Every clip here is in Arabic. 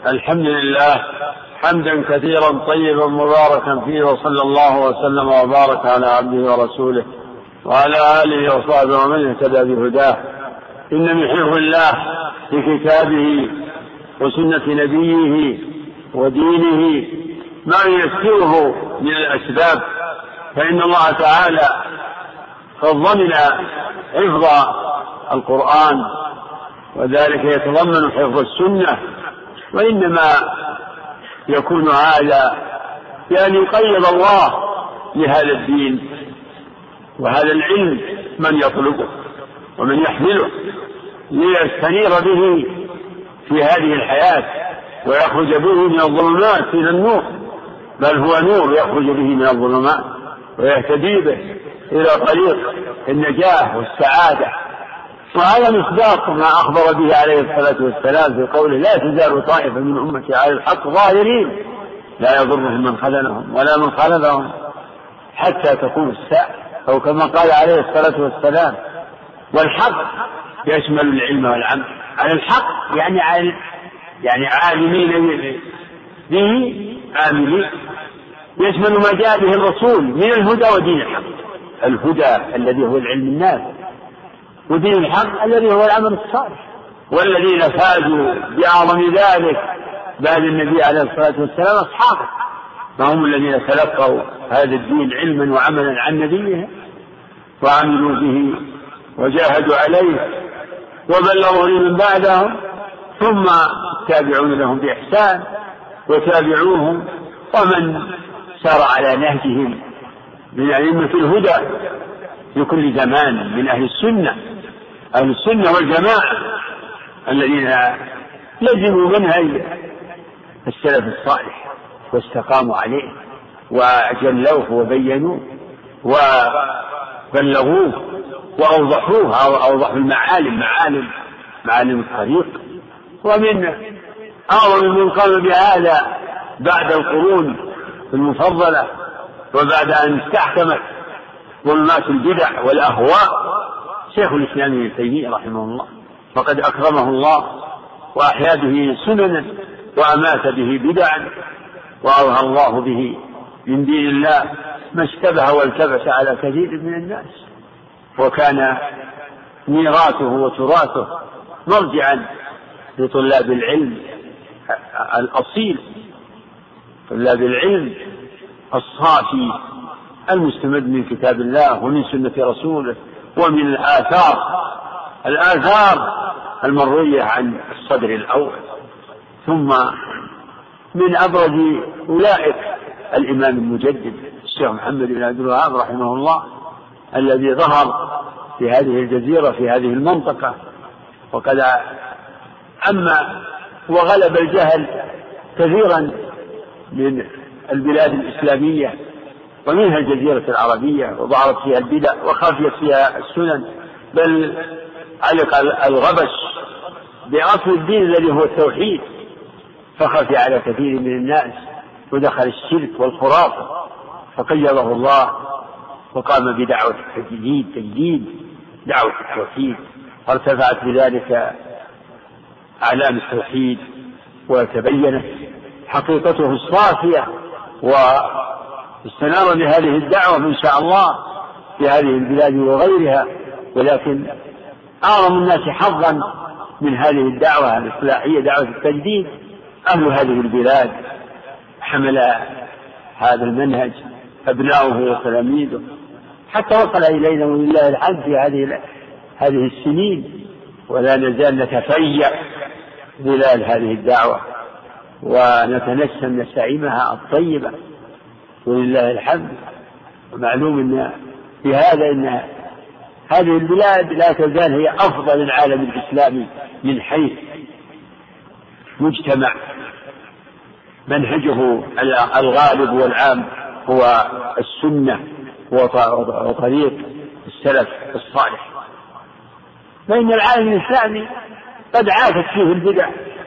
الحمد لله حمدا كثيرا طيبا مباركا فيه، وصلى الله وسلم وبارك على عبده ورسوله وعلى آله وصحبه ومن اهتدى بهداه. إن من حفظ الله في كتابه وسنة نبيه ودينه ما ييسره من الأسباب، فإن الله تعالى قد ضمن حفظ القرآن، وذلك يتضمن حفظ السنة، وإنما يكون هذا يعني قيض الله لهذا الدين وهذا العلم من يطلبه ومن يحمله ليستنير به في هذه الحياة ويخرج به من الظلمات إلى النور، بل هو نور يخرج به من الظلمات ويهتدي به إلى طريق النجاة والسعادة. وهذا مصداق ما أخبر به عليه الصلاة والسلام في قوله: لا تزال طائفة من أمتي على الحق ظاهرين لا يضرهم من خذلهم ولا من خالفهم حتى تقوم الساعة، أو كما قال عليه الصلاة والسلام. والحق يشمل العلم والعمل. على الحق يعني عالمين به عاملين، يشمل ما جاء به الرسول من الهدى ودين الحق. الهدى الذي هو العلم النافع، ودين الحق الذي هو العمل الصالح. والذين فازوا بأعظم ذلك بعد النبي عليه الصلاة والسلام أصحابه، فهم الذين تلقوا هذا الدين علما وعملا عن نبيه وعملوا به وجاهدوا عليه وبلغوا لمن بعدهم، ثم تابعون لهم بإحسان وتابعوهم ومن سار على نهجهم من أئمة الهدى في كل زمان من أهل السنة والجماعة الذين لزموا منهج السلف الصالح واستقاموا عليه وجلوه وبينوه وبلغوه وأوضحوه، أوضحوا معالم الطريق. ومن أعظم من قام بهذا بعد القرون المفضلة وبعد أن استحكمت ظلمات البدع والأهواء شيخ الإسلام ابن تيمية رحمه الله، فقد أكرمه الله وأحيا به سننا وأمات به بدعا، وأظهر الله به من دين الله ما اشتبه والتبس على كثير من الناس، وكان ميراثه وتراثه مرجعا لطلاب العلم الأصيل، طلاب العلم الصافي المستمد من كتاب الله ومن سنة رسوله ومن الآثار المروية عن الصدر الأول. ثم من أبرز أولئك الإمام المجدد الشيخ محمد بن عبد الوهاب رحمه الله، الذي ظهر في هذه الجزيرة في هذه المنطقة، وقد أما وغلب الجهل كثيرا من البلاد الإسلامية ومنها الجزيرة العربية، وظهرت فيها البدع وخفيت فيها السنن، بل علق الغبش بأصل الدين الذي هو التوحيد، فخفي على كثير من الناس ودخل الشرك والخرافة، فقيضه الله وقام بدعوة تجديد دعوة التوحيد، فارتفعت بذلك أعلام التوحيد وتبينت حقيقته الصافية، واستنار بهذه الدعوة إن شاء الله في هذه البلاد وغيرها. ولكن أعظم الناس حظا من هذه الدعوة الإصلاحية دعوة التجديد أهل هذه البلاد، حمل هذا المنهج أبناؤه وتلاميذه حتى وصل إلينا ولله الحمد في هذه السنين، ولا نزال نتفيأ ظلال هذه الدعوة ونتنسم نسائمها الطيبة ولله الحمد. ومعلوم أن في هذا أن هذه البلاد لا تزال هي أفضل العالم الإسلامي من حيث مجتمع منهجه الغالب والعام هو السنة وطريق السلف الصالح. فإن العالم الإسلامي قد عافت فيه البدع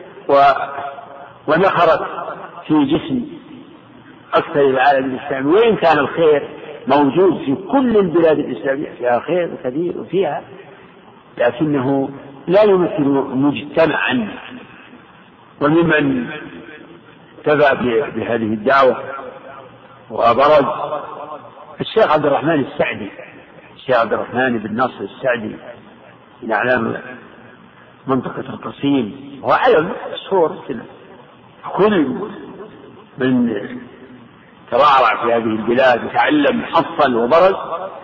ونخرت في جسم أكثر العالم الإسلامي، وإن كان الخير موجود في كل البلاد الإسلامية، فيها خير كثير وفيها، لكنه لا يمثل مجتمعا وممن تبع بهذه الدعوة وبرز الشيخ عبد الرحمن السعدي، الشيخ عبد الرحمن بن ناصر السعدي من أعلام منطقة القصيم، وهو علم مشهور. كل من ترعرع في هذه البلاد وتعلم حصل وبرز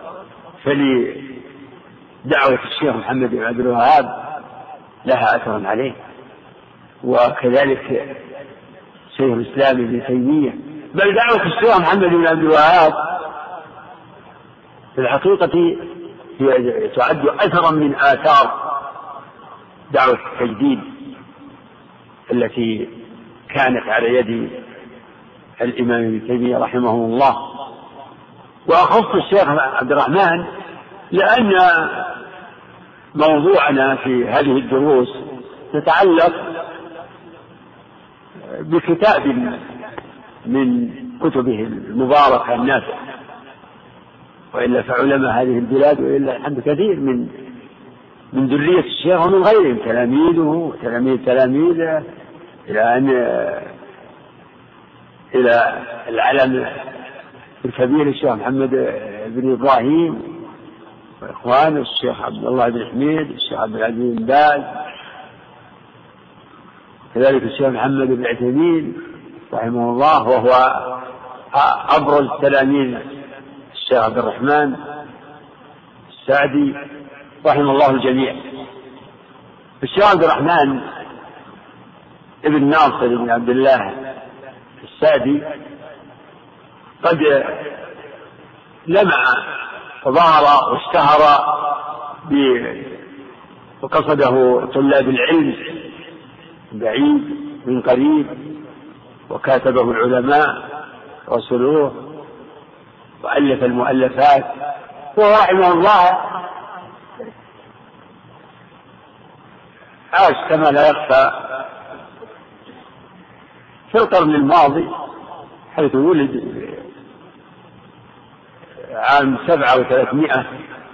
فلدعوة الشيخ محمد بن عبد الوهاب لها أثر عليه، وكذلك شيخ الإسلام ابن تيمية، بل دعوة الشيخ محمد بن عبد الوهاب في الحقيقة هي تعد أثرا من آثار دعوة التجديد التي كانت على يد الإمام ابن تيمية رحمه الله. وأخص الشيخ عبد الرحمن لأن موضوعنا في هذه الدروس تتعلق بكتاب من كتبه المباركة النافعة، وإلا فعلماء هذه البلاد وإلا الحمد كثير من ذرية الشيخ ومن غيرهم، تلاميذه وتلاميذ تلاميذه إلى العلم الكبير الشيخ محمد بن إبراهيم وإخوانه الشيخ عبد الله بن حميد، الشيخ عبد العزيز بن باز، كذلك الشيخ محمد بن عثيمين رحمه الله، وهو أبرز تلاميذ الشيخ عبد الرحمن السعدي رحمه الله الجميع. الشيخ عبد الرحمن ابن ناصر بن عبد الله السعدي قد لمع وظهر واشتهر وقصده طلاب العلم بعيد من قريب، وكاتبه العلماء رسلوه وألف المؤلفات، وهو رحمه الله عاش كما لا يخفى في القرن الماضي، حيث ولد عام 700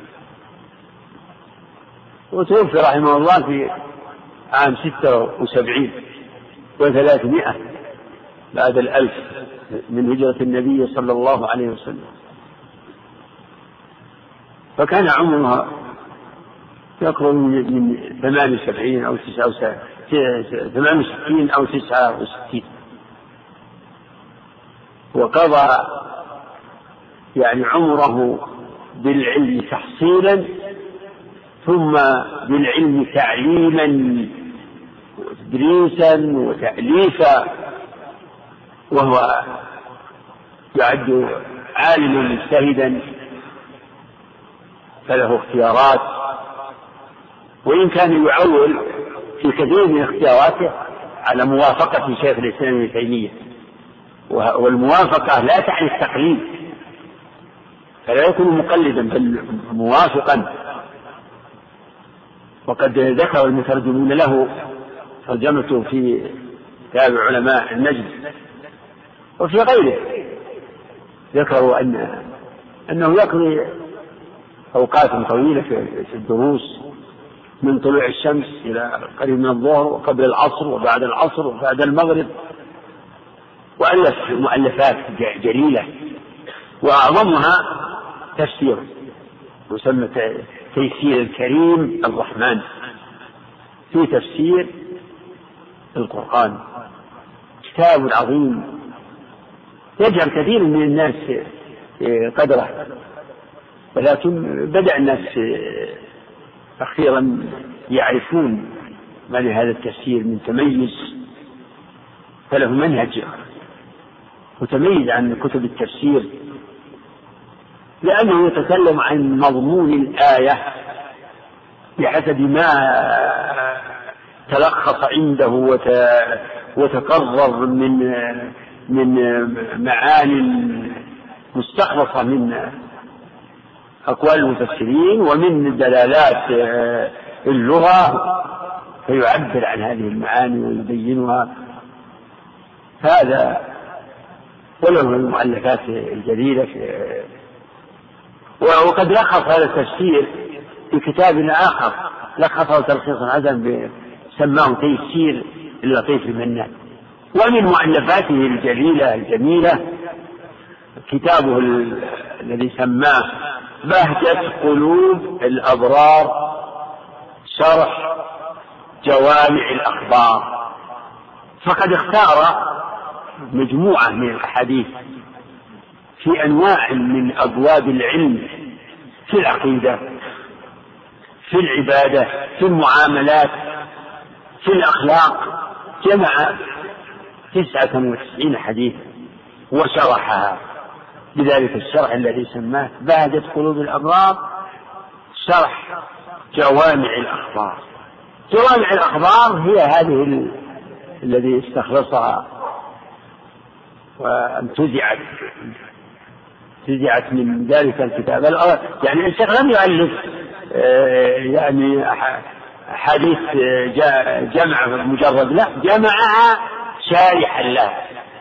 وتوفي رحمه الله في عام 76 و300 بعد 1000 من هجرة النبي صلى الله عليه وسلم. فكان عمرها يقرب من 78 أو 68 أو 69، وقضى يعني عمره بالعلم تحصيلا ثم بالعلم تعليما وتدريسا وتأليفا، وهو يعد عالما مجتهدا فله اختيارات، وإن كان يعول في كثير من اختياراته على موافقة شيخ الإسلام ابن تيمية، والموافقة لا تعني التقليد، فلا يكون مقلدا بل موافقا. وقد ذكر المترجمون له ترجمته في كتاب علماء النجد وفي غيره، ذكروا أنه يقضي أوقات طويلة في الدروس من طلوع الشمس إلى قريب من الظهر وقبل العصر وبعد العصر وبعد المغرب، وألف مؤلفات جليلة وأعظمها تفسير يسمى تيسير الكريم الرحمن في تفسير القرآن، كتاب عظيم يجعل كثير من الناس قدره، ولكن بدأ الناس أخيرا يعرفون ما لهذا التفسير من تميز، فله منهج متميز عن كتب التفسير، لأنه يتكلم عن مضمون الآية بحسب ما تلخص عنده وتقرر من معاني مستخلصة من أقوال المفسرين ومن دلالات اللغة، فيعبر عن هذه المعاني ويبينها. هذا وله المؤلفات الجديدة. وقد لخص هذا التفسير في كتاب آخر لخصه تلخيصا حسنا سماه تيسير اللطيف المنان. ومن مؤلفاته الجليلة الجميلة كتابه الذي سماه بهجة قلوب الأبرار شرح جوامع الأخبار. فقد اختار مجموعة من الأحاديث في أنواع من أبواب العلم، في العقيدة، في العبادة، في المعاملات، في الأخلاق. جمع 99 حديثا وشرحها بذلك الشرح الذي سماه بهجة قلوب الأبرار شرح جوامع الأخبار. جوامع الأخبار هي هذه الذي استخلصها وانتزعت من ذلك الكتاب. يعني الشيخ لم يؤلف يعني حديث جمع مجرد، لا، جمعها شارحا لها.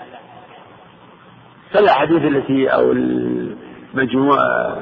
فالأحاديث التي أو المجموعة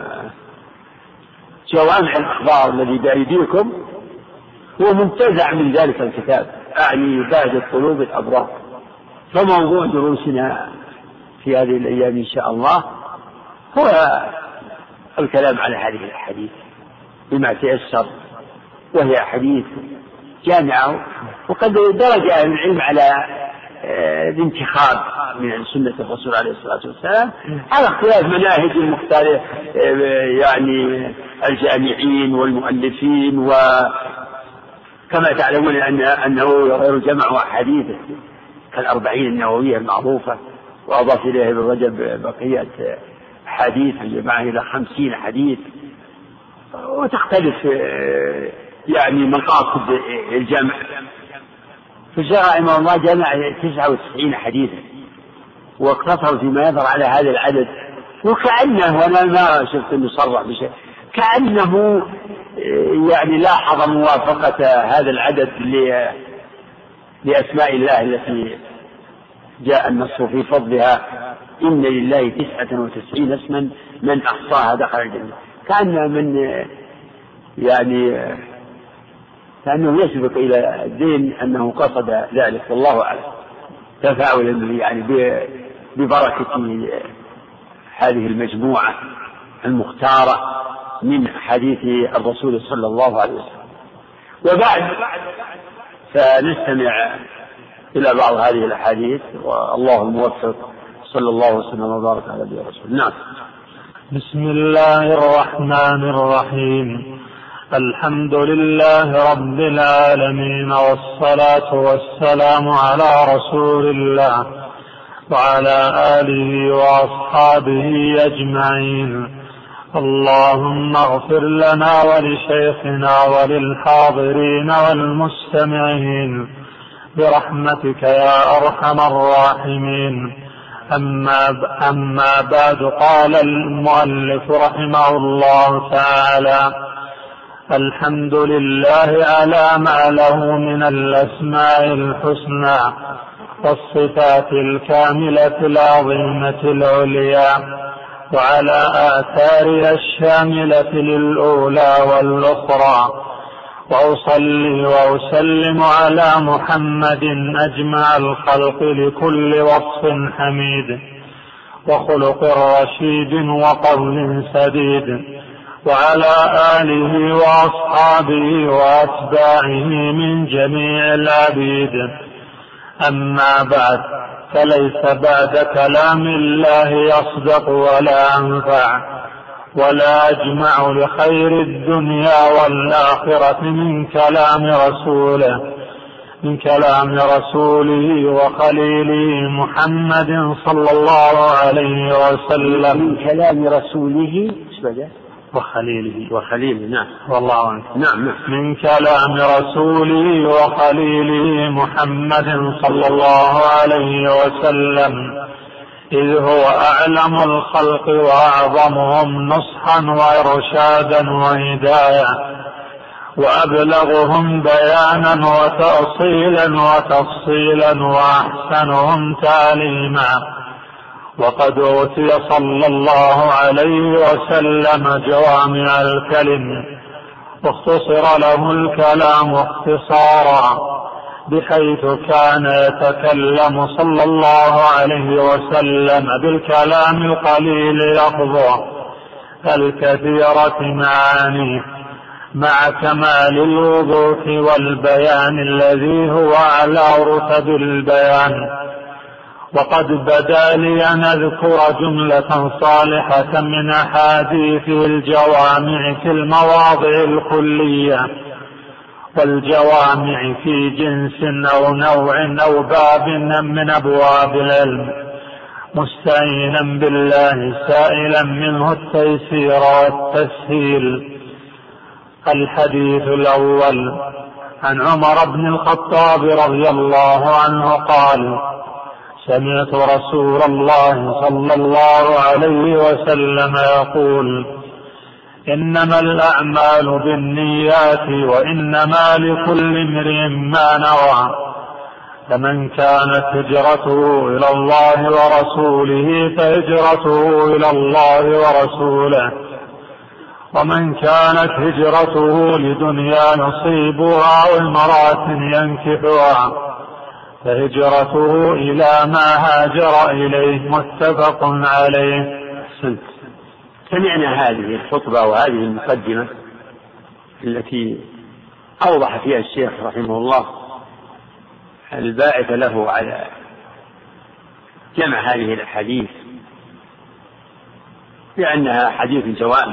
جوامع الأخبار الذي بأيديكم هو منتزع من ذلك الكتاب، أعني بهجة قلوب الأبرار. فموضوع دروسنا في هذه الأيام إن شاء الله هو الكلام على هذه الأحاديث بما تيسر، وهي أحاديث جامعة. وقد درج أهل العلم على الانتخاب من سنة الرسول عليه الصلاة والسلام على اختلاف مناهج المختلفة، يعني الجامعين والمؤلفين. وكما تعلمون أنه غير جمع أحاديث كالأربعين النووية المعروفة، وأضاف إليه ابن رجب بقية حديث جمعه إلى 50 حديث. وتختلف يعني مقاصد الجمع. فالشيخ رحمه الله جمع 99 حديثا واقتصر فيما يظهر على هذا العدد. وكأنه، وأنا ما شفت أنه صرح بشيء، كأنه يعني لاحظ موافقة هذا العدد لأسماء الله التي جاء النص في فضلها: إن لله 99 اسما من أحصاها دخل الجنة. كأنه يسبق إلى الدين أنه قصد ذلك، والله أعلم، تفاعلا يعني ببركة هذه المجموعة المختارة من حديث الرسول صلى الله عليه وسلم. وبعد فنستمع إلى بعض هذه الأحاديث، والله الموفق، صلى الله وسلم وبارك على نبينا رسول. نعم. بسم الله الرحمن الرحيم. الحمد لله رب العالمين، والصلاة والسلام على رسول الله وعلى آله وأصحابه أجمعين. اللهم اغفر لنا ولشيخنا وللحاضرين والمستمعين برحمتك يا أرحم الراحمين. أما بعد، قال المؤلف رحمه الله تعالى: الحمد لله على ما له من الأسماء الحسنى والصفات الكاملة العظيمة العليا، وعلى آثارها الشاملة للأولى والأخرى. وأصلي وأسلم على محمد أجمع الخلق لكل وصف حميد وخلق رشيد وقول سديد، وعلى آله وأصحابه وأتباعه من جميع العبيد. أما بعد، فليس بعد كلام الله يصدق ولا أنفع ولا أجمع لخير الدنيا والآخرة من كلام رسوله وخليله محمد صلى الله عليه وسلم. من كلام رسوله وخليله. نعم، والله عنك. نعم. من كلام رسوله وخليله محمد صلى الله عليه وسلم، إذ هو أعلم الخلق وأعظمهم نصحا وإرشادا وهداية، وأبلغهم بيانا وتأصيلا وتفصيلا، وأحسنهم تعليما. وقد أوتي صلى الله عليه وسلم جوامع الكلم، واختصر له الكلام اختصارا، بحيث كان يتكلم صلى الله عليه وسلم بالكلام القليل لفظه الكثيرة معانيه مع كمال الوضوح والبيان الذي هو أعلى رتب البيان. وقد بدا لي أن أذكر جملة صالحة من أحاديثه الجوامع في المواضع الكلية، والجوامع في جنس أو نوع أو باب من أبواب العلم، مستعينا بالله سائلا منه التيسير والتسهيل. الحديث الأول عن عمر بن الخطاب رضي الله عنه قال: سمعت رسول الله صلى الله عليه وسلم يقول: إنما الأعمال بالنيات وإنما لكل امرئ ما نوى، فمن كانت هجرته إلى الله ورسوله فهجرته إلى الله ورسوله، ومن كانت هجرته لدنيا نصيبها أو امرأة ينكحها فهجرته إلى ما هاجر إليه، متفق عليه. سمعنا هذه الخطبة وهذه المقدمة التي أوضح فيها الشيخ رحمه الله الباعث له على جمع هذه الأحاديث، لأنها حديث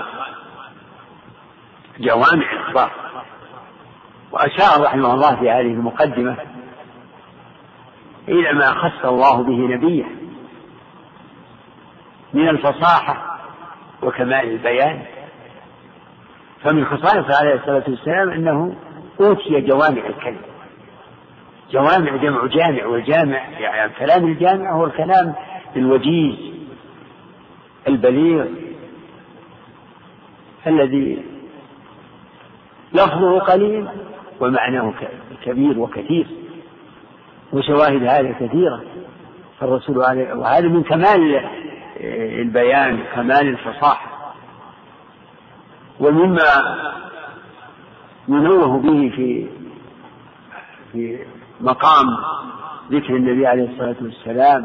جوامع الأخبار. وأشار رحمه الله في هذه المقدمة إلى ما خص الله به نبيه من الفصاحة وكمال البيان. فمن خصائصه عليه الصلاة والسلام أنه أوتي جوامع الكلم. جوامع جمع جامع، والجامع يعني كلام الجامع هو الكلام الوجيز البليغ الذي لفظه قليل ومعناه كبير وكثير، وشواهد هذه كثيرة. فالرسول عليه، وهذا من كمال البيان كمال الفصاحة، ومما ينوه به في مقام ذكر النبي عليه الصلاة والسلام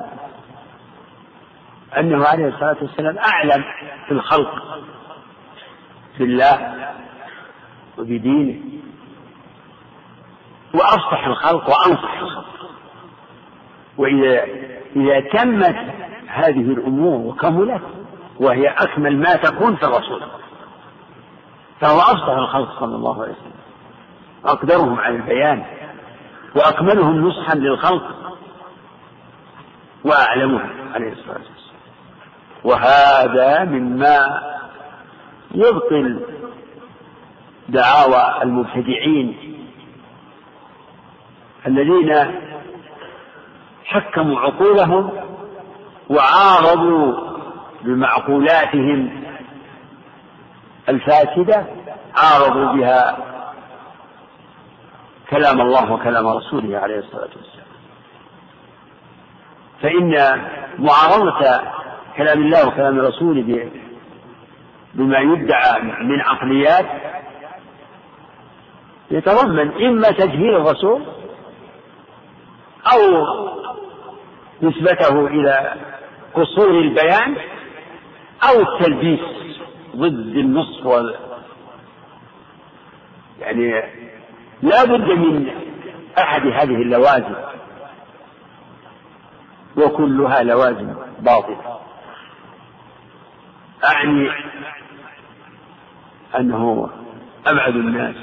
أنه عليه الصلاة والسلام أعلم في الخلق بالله وبدينه، وأفصح الخلق وأنصح الخلق. وإذا تمت هذه الأمور وكملت، وهي أكمل ما تكون في الرسول، فهو أفصح الخلق صلى الله عليه وسلم، أقدرهم على البيان وأكملهم نصحا للخلق وأعلمهم عليه الصلاة والسلام. وهذا مما يبطل دعاوى المبتدعين الذين حكموا عقولهم وعارضوا بمعقولاتهم الفاسدة، عارضوا بها كلام الله وكلام رسوله عليه الصلاة والسلام. فإن معارضة كلام الله وكلام رسوله بما يدعى من عقليات يتضمن إما تجهيل الرسول أو نسبته إلى قصور البيان أو التلبيس ضد النص يعني لا بد من أحد هذه اللوازم، وكلها لوازم باطلة. أعني أنه أبعد الناس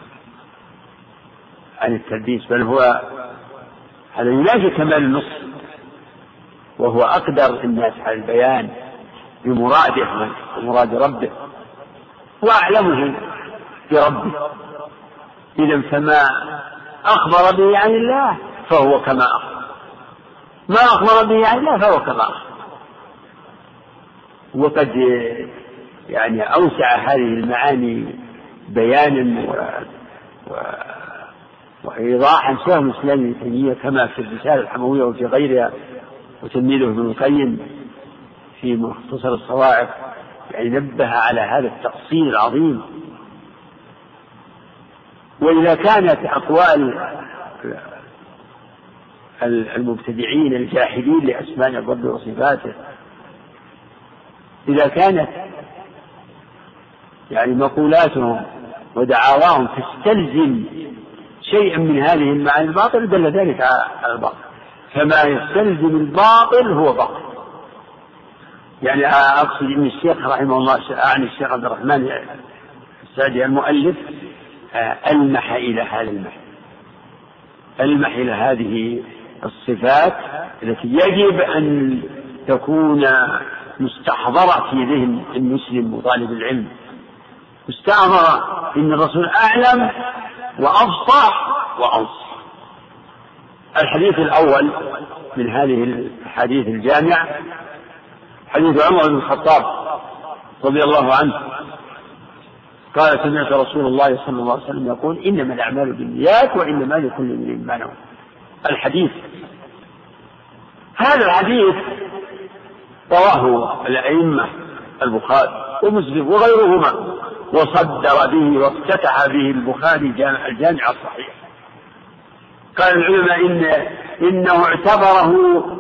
عن التلبيس، بل هو هذا ينافي كمال النص، وهو أقدر الناس على البيان بمراده ومراد ربه، وأعلمهم بربه. إذن فما أخبر به عن الله فهو كما أخبر، ما أخبر به عن الله فهو كما أخبر. وقد يعني أوسع هذه المعاني بيانا وإيضاحا شيخ الإسلام ابن تيمية كما في الرسالة الحموية وفي غيرها، وتلميذه ابن القيم في مختصر الصواعق، يعني نبه على هذا التفصيل العظيم. وإذا كانت أقوال المبتدعين الجاحدين لأسماء الرب وصفاته، إذا كانت يعني مقولاتهم ودعاواهم تستلزم شيئا من هذه المعاني الباطل دل ذلك على الباطل، فما يستلزم الباطل هو باطل. يعني أقصد أن الشيخ رحمه الله أعني الشيخ عبد الرحمن السعدي المؤلف ألمح إلى هذا المحل، ألمح إلى هذه الصفات التي يجب أن تكون مستحضرة في ذهن المسلم وطالب العلم، مستحضرة إن الرسول أعلم وأفصح وأنصح. الحديث الأول من هذه الحديث الجامع حديث عمر بن الخطاب رضي الله عنه قال: سمعت رسول الله صلى الله عليه وسلم يقول: إنما الأعمال بالنيات وإنما لكل امرئ ما نوى. الحديث هذا الحديث رواه الأئمة البخاري ومسلم وغيرهما، وصدر به وافتتح به البخاري الجامع الصحيح. قال العلماء إنه اعتبره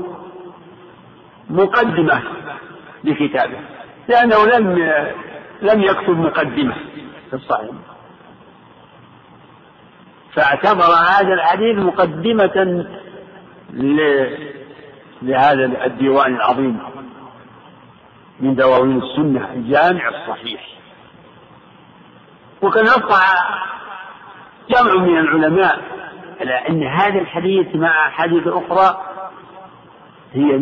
مقدمة لكتابه، لأنه لم يكتب مقدمة في الصحيح، فاعتبر هذا الحديث مقدمة لهذا الديوان العظيم من دواوين السنة الجامع الصحيح. وكان يقع جمع من العلماء على أن هذا الحديث مع حديث أخرى هي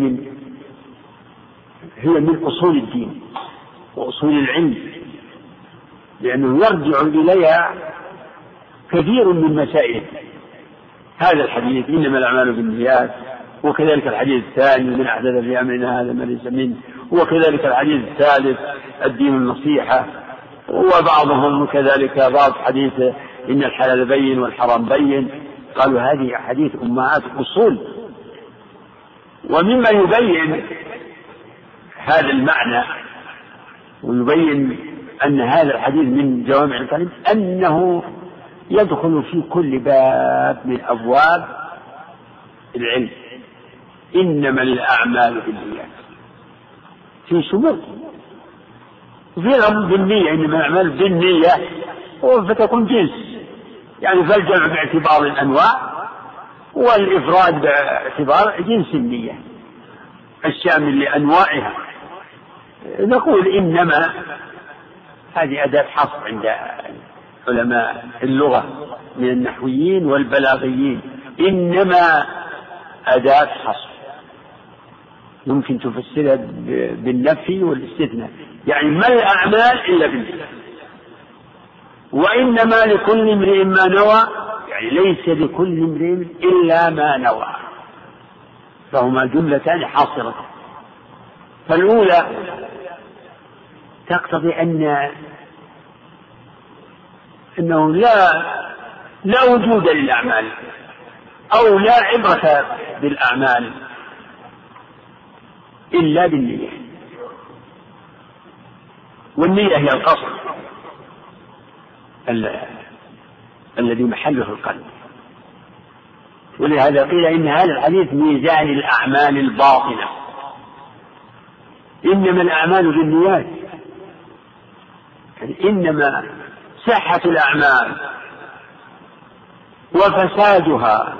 من أصول الدين وأصول العلم، لأنه يرجع إليها كثير من مسائل هذا الحديث إنما الأعمال بالنيات، وكذلك الحديث الثاني: من أحدث في أمرنا هذا ما ليس منه، وكذلك الحديث الثالث: الدين النصيحة، وبعضهم كذلك بعض حديث: إن الحلال بين والحرام بين. قالوا هذه حديث أمهات أصول. ومما يبين هذا المعنى ويبين أن هذا الحديث من جوامع الكلم أنه يدخل في كل باب من أبواب العلم. إنما الأعمال بالنيات في شمول، في الأمر بالنية، إنما الأعمال بالنية فتكون جنس، يعني فالجمع باعتبار الأنواع والإفراد باعتبار جنس النية الشامل لأنواعها. نقول إنما هذه أداة حصر عند علماء اللغة من النحويين والبلاغيين، إنما أداة حصر يمكن تفسرها بالنفي والاستثناء، يعني ما الأعمال إلا بالنية. وإنما لكل امرئ ما نوى، يعني ليس لكل امرئ إلا ما نوى، فهما جملتان حاصرة. فالأولى تقتضي أنه لا وجود للأعمال أو لا عبرة بالأعمال إلا بالنية، والنية هي القصد الذي محله القلب. ولهذا قيل إن هذا الحديث ميزان الأعمال الباطنة، إنما الأعمال بالنيات، يعني إنما صحة الأعمال وفسادها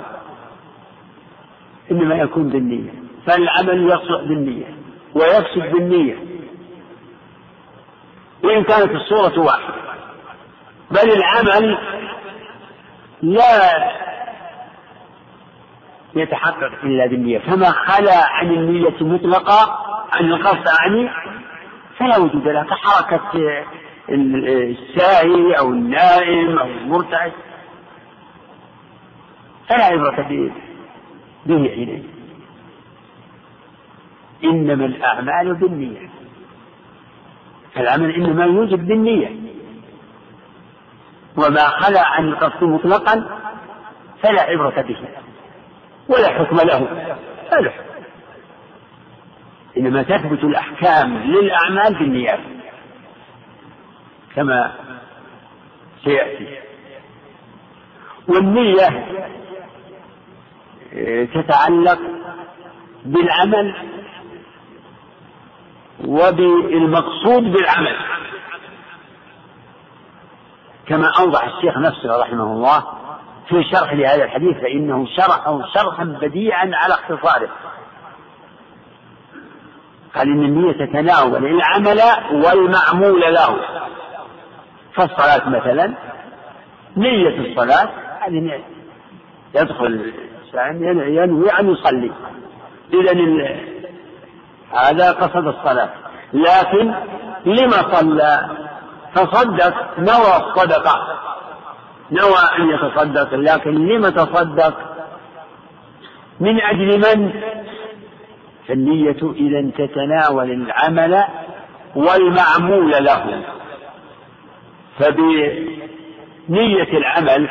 إنما يكون بالنية، فالعمل يصلح بالنية ويفسد بالنية، وإن كانت الصورة واحدة، بل العمل لا يتحقق إلا بالنية، فما خلا عن النية مطلقة عن القصد فلا وجود له، كحركة الساهي أو النائم أو المرتعد، فلا عبرة به إليه. إنما الأعمال بالنية، فالعمل إنما يوجب بالنية، وما خلا عن القصد مطلقا فلا عبرة به ولا حكم له، فلا حكم. إنما تثبت الأحكام للأعمال بالنيات كما سيأتي. والنية تتعلق بالعمل وبالمقصود بالعمل، كما أوضح الشيخ نفسه رحمه الله في شرح لهذا الحديث، فإنه شرحه شرحا بديعا على اختصاره. قال إن النية تتناول العمل والمعمول له. فالصلاة مثلا نية الصلاة هذه يدخل ينوي أن يصلي، إذن هذا قصد الصلاة. لكن لما صلى؟ تصدق، نوى الصدقة، نوى أن يتصدق، لكن لما تصدق؟ من أجل من؟ فالنية إذن تتناول العمل والمعمول له. فبنية العمل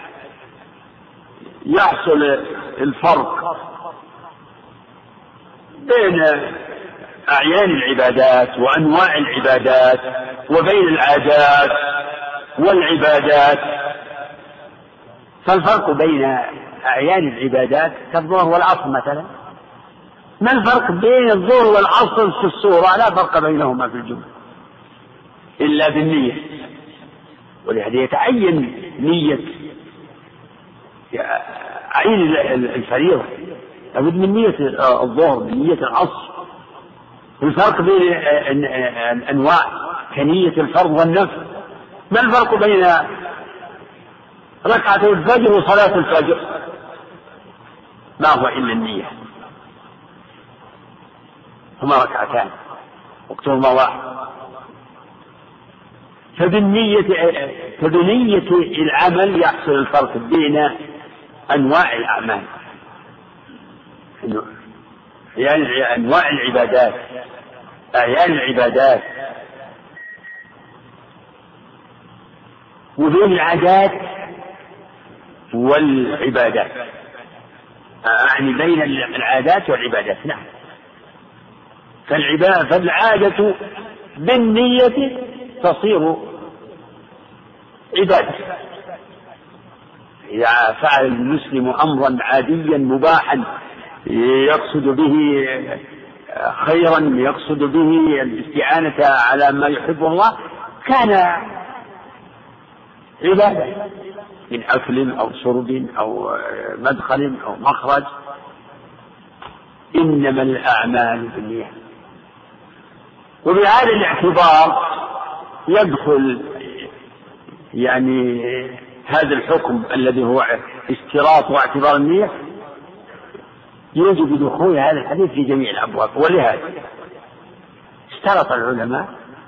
يحصل الفرق بين أعيان العبادات وأنواع العبادات، وبين العادات والعبادات. فالفرق بين أعيان العبادات كالظهر والعصر مثلا، ما الفرق بين الظهر والعصر في الصورة؟ لا فرق بينهما في الجملة إلا بالنية، ولهذا يتعين نية عين الفريضة، لابد من نية الظهر، من نية العصر. الفرق بين الأنواع كنية الفرض والنفل. ما الفرق بين ركعة الفجر وصلاة الفجر؟ ما هو إلا النية، هما ركعتان وقتهما واحد. فبنية العمل يحصل الفرق بين أنواع الأعمال، يعني أنواع العبادات، أعيان العبادات، وبين العادات والعبادات، يعني بين العادات والعبادات. نعم. فالعادة بالنية تصير عبادة. إذا فعل المسلم أمرا عاديا مباحا يقصد به خيرا، يقصد به الاستعانة على ما يحب الله، كان عبادة من أكل أو شرب أو مدخل أو مخرج. إنما الأعمال بالنية. وبهذا الاعتبار يدخل يعني هذا الحكم الذي هو اشتراط واعتبار النية، يجب دخول هذا الحديث في جميع الأبواب. ولهذا اشترط العلماء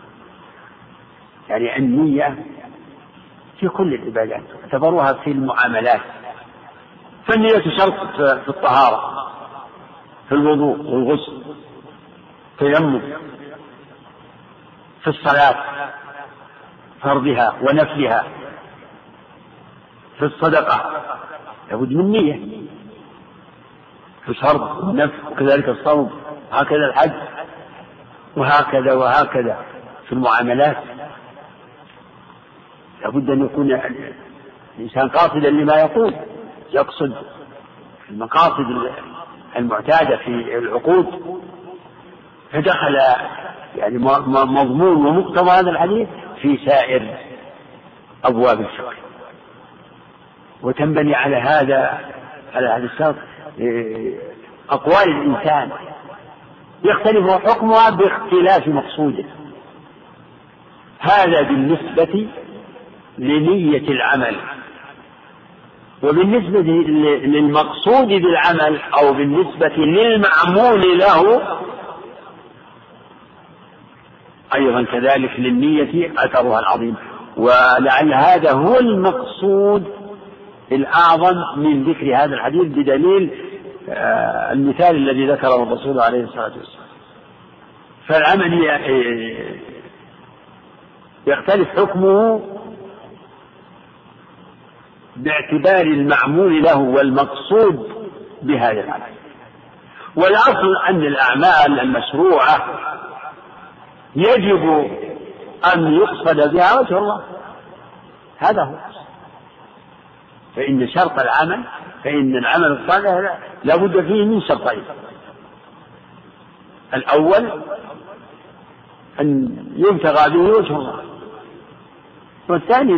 يعني النية في كل العبادات، اعتبروها في المعاملات. فالنية شرط في الطهارة، في الوضوء والغسل، تيمم، في الصلاة فرضها ونفلها، في الصدقة لابد من نية، في الفرض والنفل، وكذلك الصوم، هكذا الحج، وهكذا وهكذا. في المعاملات لابد أن يكون الإنسان قاصدا لما يقول، يقصد المقاصد المعتادة في العقود. فدخل يعني مضمون ومقتضى هذا الحديث في سائر أبواب الفقه. وتنبني على هذا الشرط أقوال الإنسان يختلف حكمها باختلاف مقصوده. هذا بالنسبة لنية العمل. وبالنسبة للمقصود بالعمل أو بالنسبة للمعمول له أيضا كذلك للنية أثرها العظيم. ولعل هذا هو المقصود الأعظم من ذكر هذا الحديث بدليل المثال الذي ذكره الرسول عليه الصلاة والسلام. فالعمل يختلف حكمه باعتبار المعمول له والمقصود بهذا العمل. والأصل أن الأعمال المشروعة يجب أن يقصد بها وجه الله، هذا هو. فإن شرط العمل فإن العمل الصالح لا بد فيه من شرطين: الأول أن يبتغى به وجه الله، والثاني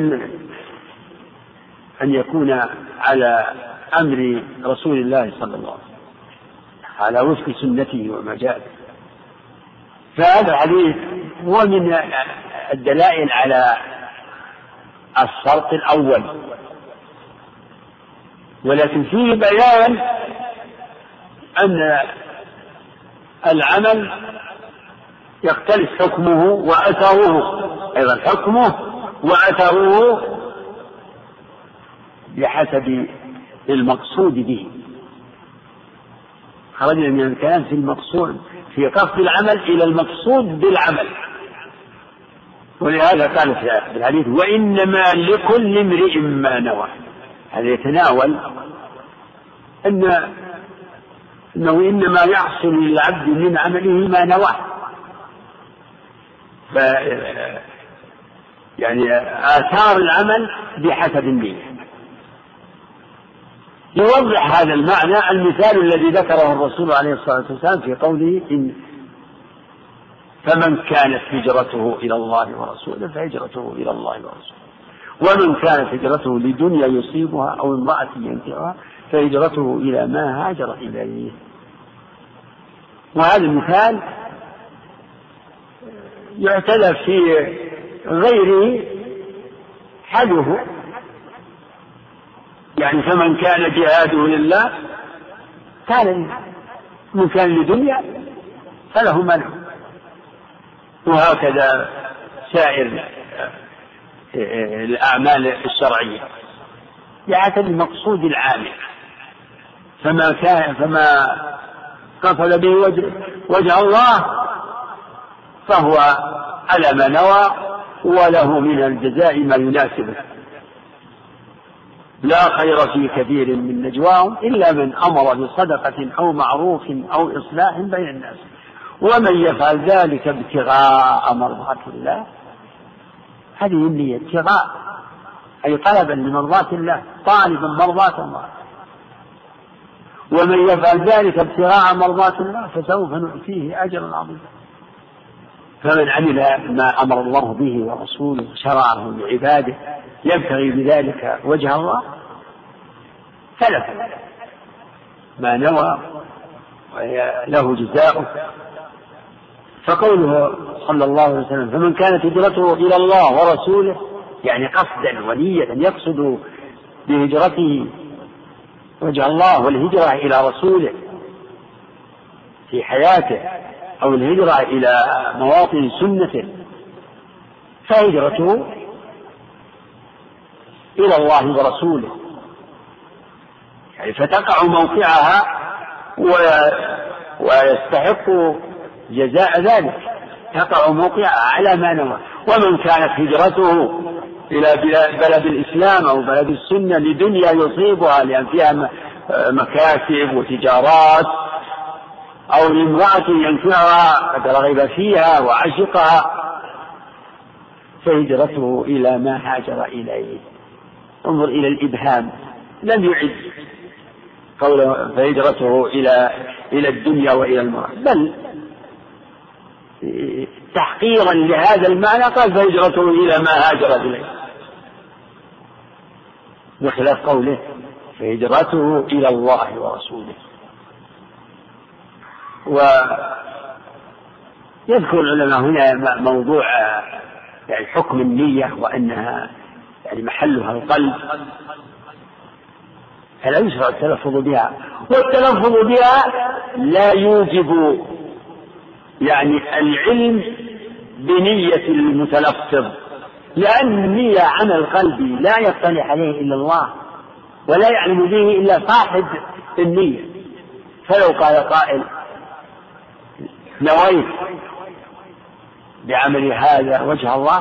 أن يكون على أمر رسول الله صلى الله عليه وسلم، على وفق سنته وما جاء. فهذا الحديث هو من الدلائل على الشرط الأول، ولكن فيه بيان أن العمل يختلف حكمه وأثره، أيضا حكمه وأثره بحسب المقصود به. خرجنا من الكلام في المقصود، في قصد العمل إلى المقصود بالعمل. ولهذا قال في الحديث: وإنما لكل امرئ ما نوى. هذا يتناول أنه إنما يحصل للعبد من عمله ما نواه، يعني آثار العمل بحسب النية. يوضح هذا المعنى المثال الذي ذكره الرسول عليه الصلاة والسلام في قوله: فمن كانت هجرته إلى الله ورسوله فهجرته إلى الله ورسوله، ومن كانت هجرته لدنيا يصيبها أو امرأة ينكحها فهجرته إلى ما هاجر إليه. وهذا المثال يعتلف في غيره حده، يعني فمن كان جهاده لله كان من كان لدنيا فله منع، وهكذا سائر الأعمال الشرعية بحسب المقصود العام. فما قصد به وجه الله فهو على ما نوى، وله من الجزاء ما يناسبه. لا خير في كثير من نجواهم إلا من أمر بصدقة أو معروف أو إصلاح بين الناس، ومن يفعل ذلك ابتغاء مرضات الله. هذه النية ابتغاء، أي طلبا لمرضات الله، طالبا مرضات الله. ومن يفعل ذلك ابتغاء مرضات الله فسوف نؤتيه أجرا عظيما. فمن عمل ما أمر الله به ورسوله شرعه لعباده يبتغي بذلك وجه الله فله ما نوى وله جزاؤه. فقوله صلى الله عليه وسلم: فمن كانت هجرته إلى الله ورسوله، يعني قصدا ونية يقصد بهجرته وجه الله والهجرة إلى رسوله في حياته، أو الهجرة إلى مواطن سنته، فهجرته إلى الله ورسوله، يعني فتقع موقعها ويستحق جزاء ذلك، تقع موقعها على ما نوى. ومن كانت هجرته إلى بلد الإسلام أو بلد السنة لدنيا يصيبها لأن فيها مكاسب وتجارات، أو لامرأة ينكحها قد رغب فيها وعشقها فهجرته إلى ما هاجر إليه. انظر إلى الإبهام، لم يعد قوله فهجرته إلى الدنيا وإلى المرأة، بل تحقيرا لهذا المعنى قال فهجرته إلى ما هاجر إليه، بخلاف قوله فهجرته إلى الله ورسوله. ويذكر العلماء هنا موضوع يعني حكم النية، وأنها يعني محلها القلب، فلا يشرع التلفظ بها، والتلفظ بها لا يوجب يعني العلم بنية المتلفظ، لأن النية عمل قلبي لا يطلع عليه إلا الله، ولا يعلم به إلا صاحب النية. فلو قال قائل نويت بعمل هذا وجه الله،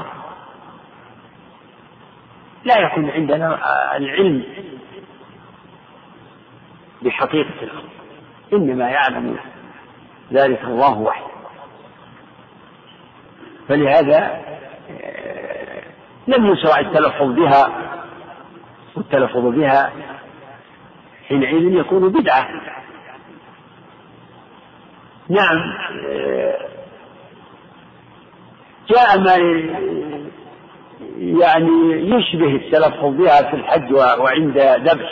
لا يكون عندنا العلم بحقيقة الأمر، إنما يعلم ذلك الله وحده. فلهذا لم يشرع التلفظ بها، والتلفظ بها حينئذ يكون بدعة. نعم، جاء ما يعني يشبه التلفظ بها في الحج وعند ذبح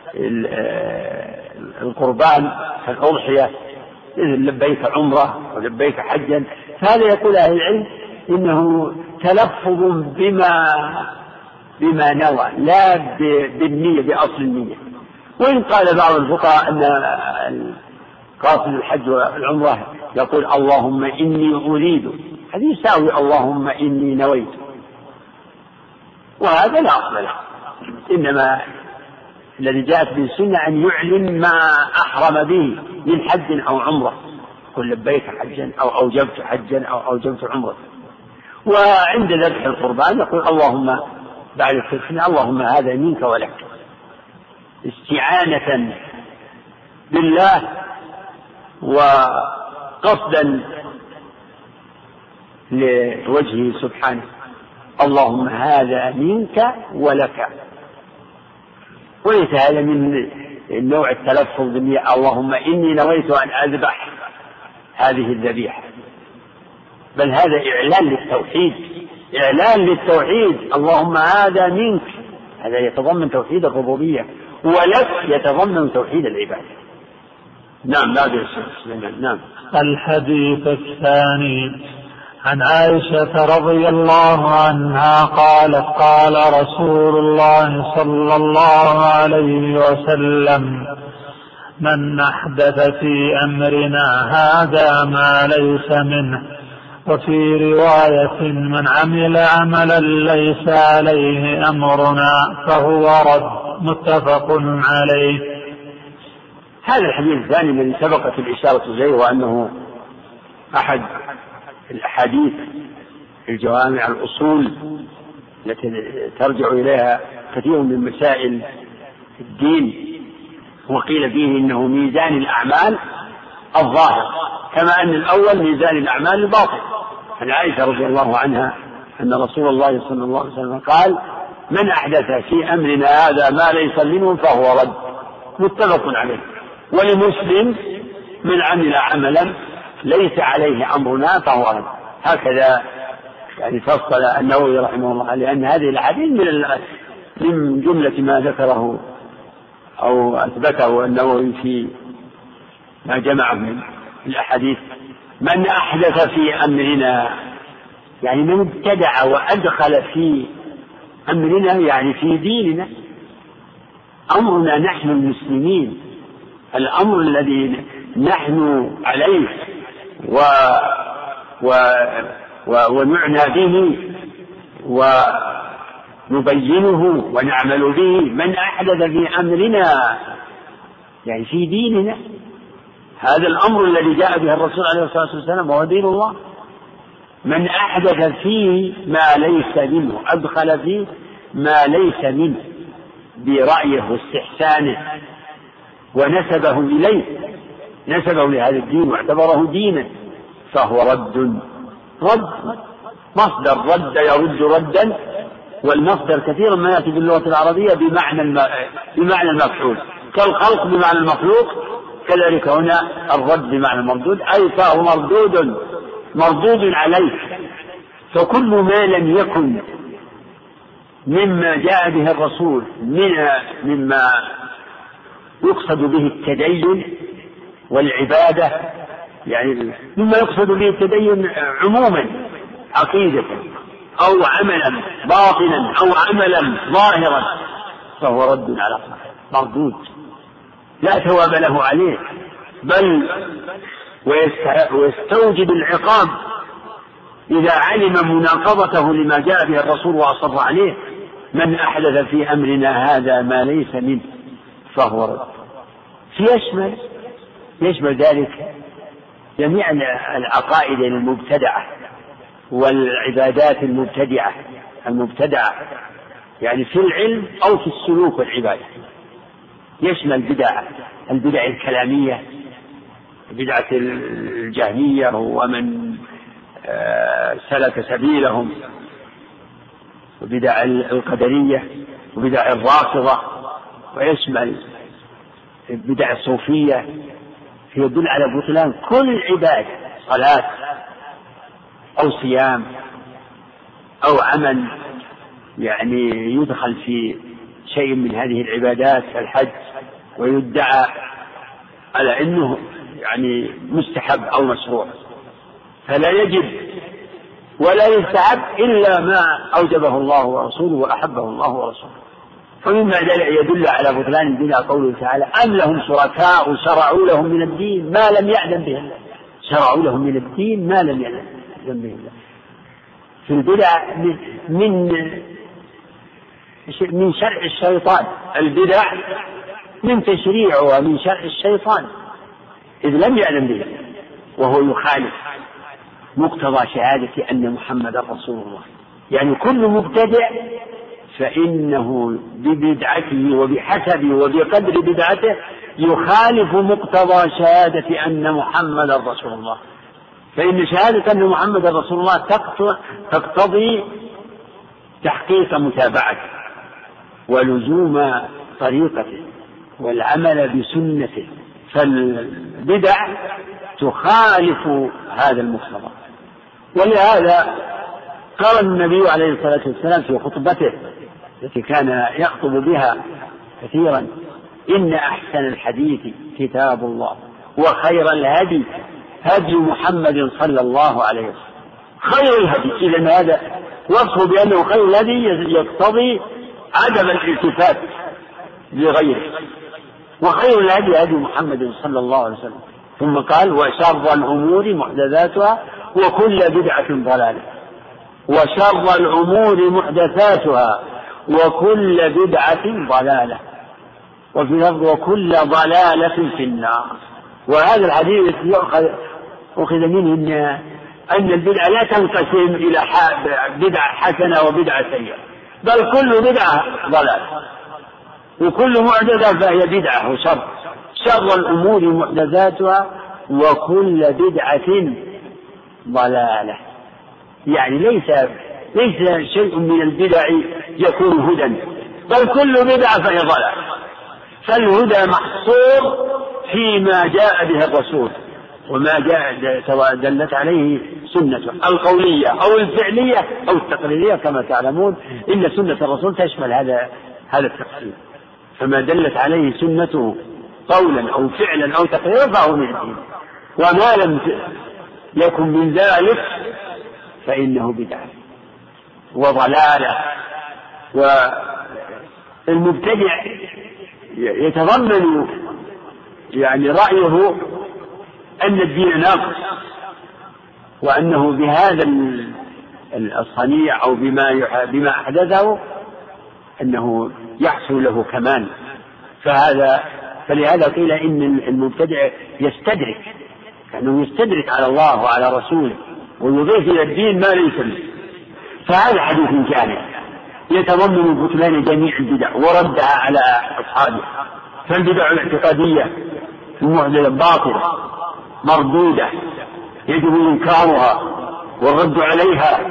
القربان كالأضحية، لبيك عمرة ولبيك حجا، فهذا يقول أهل العلم إنه تلفظ بما نوى لا بالنية بأصل النية. وإن قال بعض الفقهاء أن قاصد الحج والعمرة يقول اللهم إني أريد، هذا يساوي اللهم إني نويت، وهذا لا أصل له. إنما الذي جاءت به السنة أن يعلن ما أحرم به من حج أو عمرة، قل لبيك حجا أو أوجبت حجا أو أوجبت عمرة. وعند ذبح القربان يقول اللهم بعد التسمية اللهم هذا منك ولك، استعانة بالله وقصدا لوجهه سبحانه، اللهم هذا منك ولك. وليس هذا من نوع التلفظ بالنية اللهم إني نويت أن أذبح هذه الذبيحة، بل هذا إعلان للتوحيد، إعلان للتوحيد، اللهم هذا منك، هذا يتضمن توحيد الربوبية، ولك يتضمن توحيد العبادة. نعم. نعم. الحديث الثاني عن عائشة رضي الله عنها قالت قال رسول الله صلى الله عليه وسلم من أحدث في أمرنا هذا ما ليس منه، وفي رواية من عمل عملا ليس عليه أمرنا فهو رد، متفق عليه. هذا الحديث الثاني الذي سبقت الإشارة إليه، وأنه أحد الأحاديث الجوامع الأصول التي ترجع إليها كثير من مسائل الدين، وقيل فيه إنه ميزان الأعمال الظاهر، كما أن الأول ميزان الأعمال الباطن. عن عائشة رضي الله عنها أن رسول الله صلى الله عليه وسلم قال من أحدث في أمرنا هذا ما ليس منه فهو رد، متفق عليه. ولمسلم من عمل عملا ليس عليه أمرنا فهو رد. هكذا يعني فصل النووي رحمه الله، لأن هذه الأحاديث من جملة ما ذكره أو أثبته النووي في ما جمع من الأحاديث. من أحدث في أمرنا يعني من ابتدع وأدخل في أمرنا يعني في ديننا، أمرنا نحن المسلمين، الأمر الذي نحن عليه ونعنى به ونبينه ونعمل به. من أحدث في أمرنا يعني في ديننا، هذا الأمر الذي جاء به الرسول عليه الصلاة والسلام وهو دين الله. من أحدث فيه ما ليس منه، أدخل فيه ما ليس منه برأيه واستحسانه ونسبه إليه، نسبه لهذا الدين واعتبره دينا، فهو رد. مصدر رد يرد ردا، والمصدر كثيرا ما يأتي باللغة العربية بمعنى المفعول، كالخلق بمعنى المخلوق، كذلك هنا الرد بمعنى المردود، أي فهو مردود عليه. فكل ما لم يكن مما جاء به الرسول مما يقصد به التدين والعبادة، يعني مما يقصد به التدين عموما عقيدة أو عملا باطنا أو عملا ظاهرا، فهو رد على مردود لا ثواب له عليه، بل ويستوجب العقاب إذا علم مناقضته لما جاء به الرسول وأصر عليه. من أحدث في أمرنا هذا ما ليس منه فهو رد. يشمل ذلك جميع العقائد المبتدعة والعبادات المبتدعة يعني في العلم أو في السلوك والعبادة. يشمل البدع الكلامية، بدعة الجهمية ومن سلك سبيلهم، وبدع القدرية وبدع الرافضة، ويشمل البدع الصوفية يدل على بطلان كل عبادة، صلاة أو صيام أو عمل يعني يدخل في شيء من هذه العبادات كالحج ويدعى على أنه يعني مستحب أو مشروع، فلا يجب ولا يستحب إلا ما أوجبه الله ورسوله وأحبه الله ورسوله. فمما يدل على بطلان البدع قوله تعالى: أم لهم شركاء شرعوا لهم من الدين ما لم يأذن به الله. شرعوا لهم من الدين ما لم يأذن به الله. في البدع من شرع الشيطان، البدع من تشريع ومن شرع الشيطان إذ لم يأذن به وهو يخالف مقتضى شهادة أن محمد رسول الله. يعني كل مبتدع فإنه ببدعته وبحسبه وبقدر بدعته يخالف مقتضى شهادة أن محمد رسول الله، فإن شهادة أن محمد رسول الله تقتضي تحقيق متابعته ولزوم طريقته والعمل بسنته، فالبدع تخالف هذا المقتضى. ولهذا قال النبي عليه الصلاة والسلام في خطبته التي كان يخطب بها كثيرا: إن أحسن الحديث كتاب الله وخير الهدي هدي محمد صلى الله عليه وسلم. خير الهدي، إذن هذا وصفه بأنه خير الهدي يقتضي عدم الالتفات لغيره، وخير الهدي هدي محمد صلى الله عليه وسلم. ثم قال: وشر الأمور محدثاتها وكل بدعة ضلالة. وشر الأمور محدثاتها وكل بدعة ضلالة، وفي لفظ وكل ضلالة في النار. وهذا الحديث أخذ منه أن البدعة لا تنقسم إلى بدعة حسنة وبدعة سيئة، بل كل بدعة ضلالة وكل محدثة فهي بدعة وشر. شر الأمور محدثاتها وكل بدعة ضلالة، يعني ليس شيء من البدع يكون هدى، بل كل بدعة فهي ضلالة. فالهدى محصور فيما جاء به الرسول وما دلت عليه سنته القولية أو الفعلية أو التقريرية. كما تعلمون إن سنة الرسول تشمل هذا التقسيم، فما دلت عليه سنته قولا أو فعلا أو تقريرا فهو من الدين، وما لم يكن من ذلك فإنه بدعة وضلالة. والمبتدع يتضمن يعني رأيه أن الدين ناقص، وأنه بهذا الصنيع أو بما أحدثه أنه يحصل له كمال. فلهذا قيل إن المبتدع يستدرك، كأنه يستدرك على الله وعلى رسوله ويضيف إلى الدين ما ليس منه. فهذا حديث جامع يتضمن بطلان جميع البدع وردها على أصحابه. فالبدع الاعتقادية المحدثة باطلة مردودة يجب إنكارها والرد عليها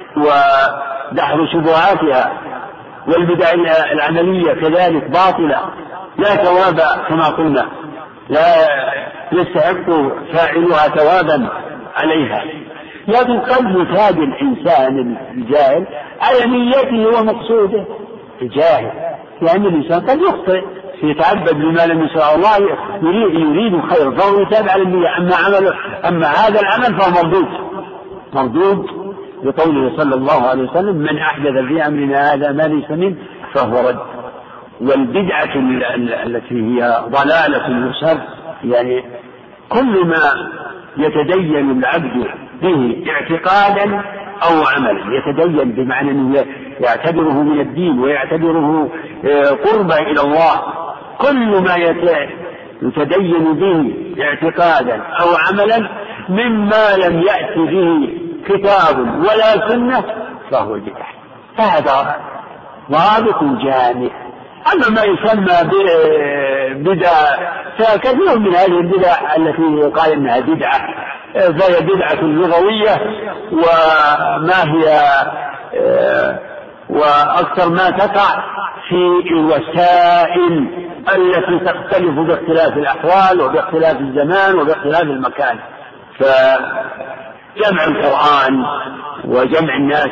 ودحر شبهاتها. والبدع العملية كذلك باطلة لا ثواب كما قلنا، لا يستحق فاعلها ثوابا عليها. لكن قد يفاد الإنسان الجاهل على نيته ومقصوده الجاهل، لأن الإنسان قد يخطئ يتعبد بما لم يشاء الله، يريد خير فهو يتابع على النية. أما هذا العمل فهو مردود بقوله صلى الله عليه وسلم: من أحدث في أمرنا هذا ما ليس منه فهو رد. والبدعة التي هي ضلالة وشر يعني كل ما يتدين العبد به اعتقادا أو عملا، يتدين بمعنى أنه يعتبره من الدين ويعتبره قربا إلى الله. كل ما يتدين به اعتقادا أو عملا مما لم يأتي به كتاب ولا سنة فهو البدعة. فهذا ضابط جامع. أما ما يسمى بدعة فكثير من هذه البدع التي قال إنها بدعة فهي بدعة لغوية، وأكثر ما تقع في الوسائل التي تختلف باختلاف الأحوال وباختلاف الزمان وباختلاف المكان. فجمع القرآن وجمع الناس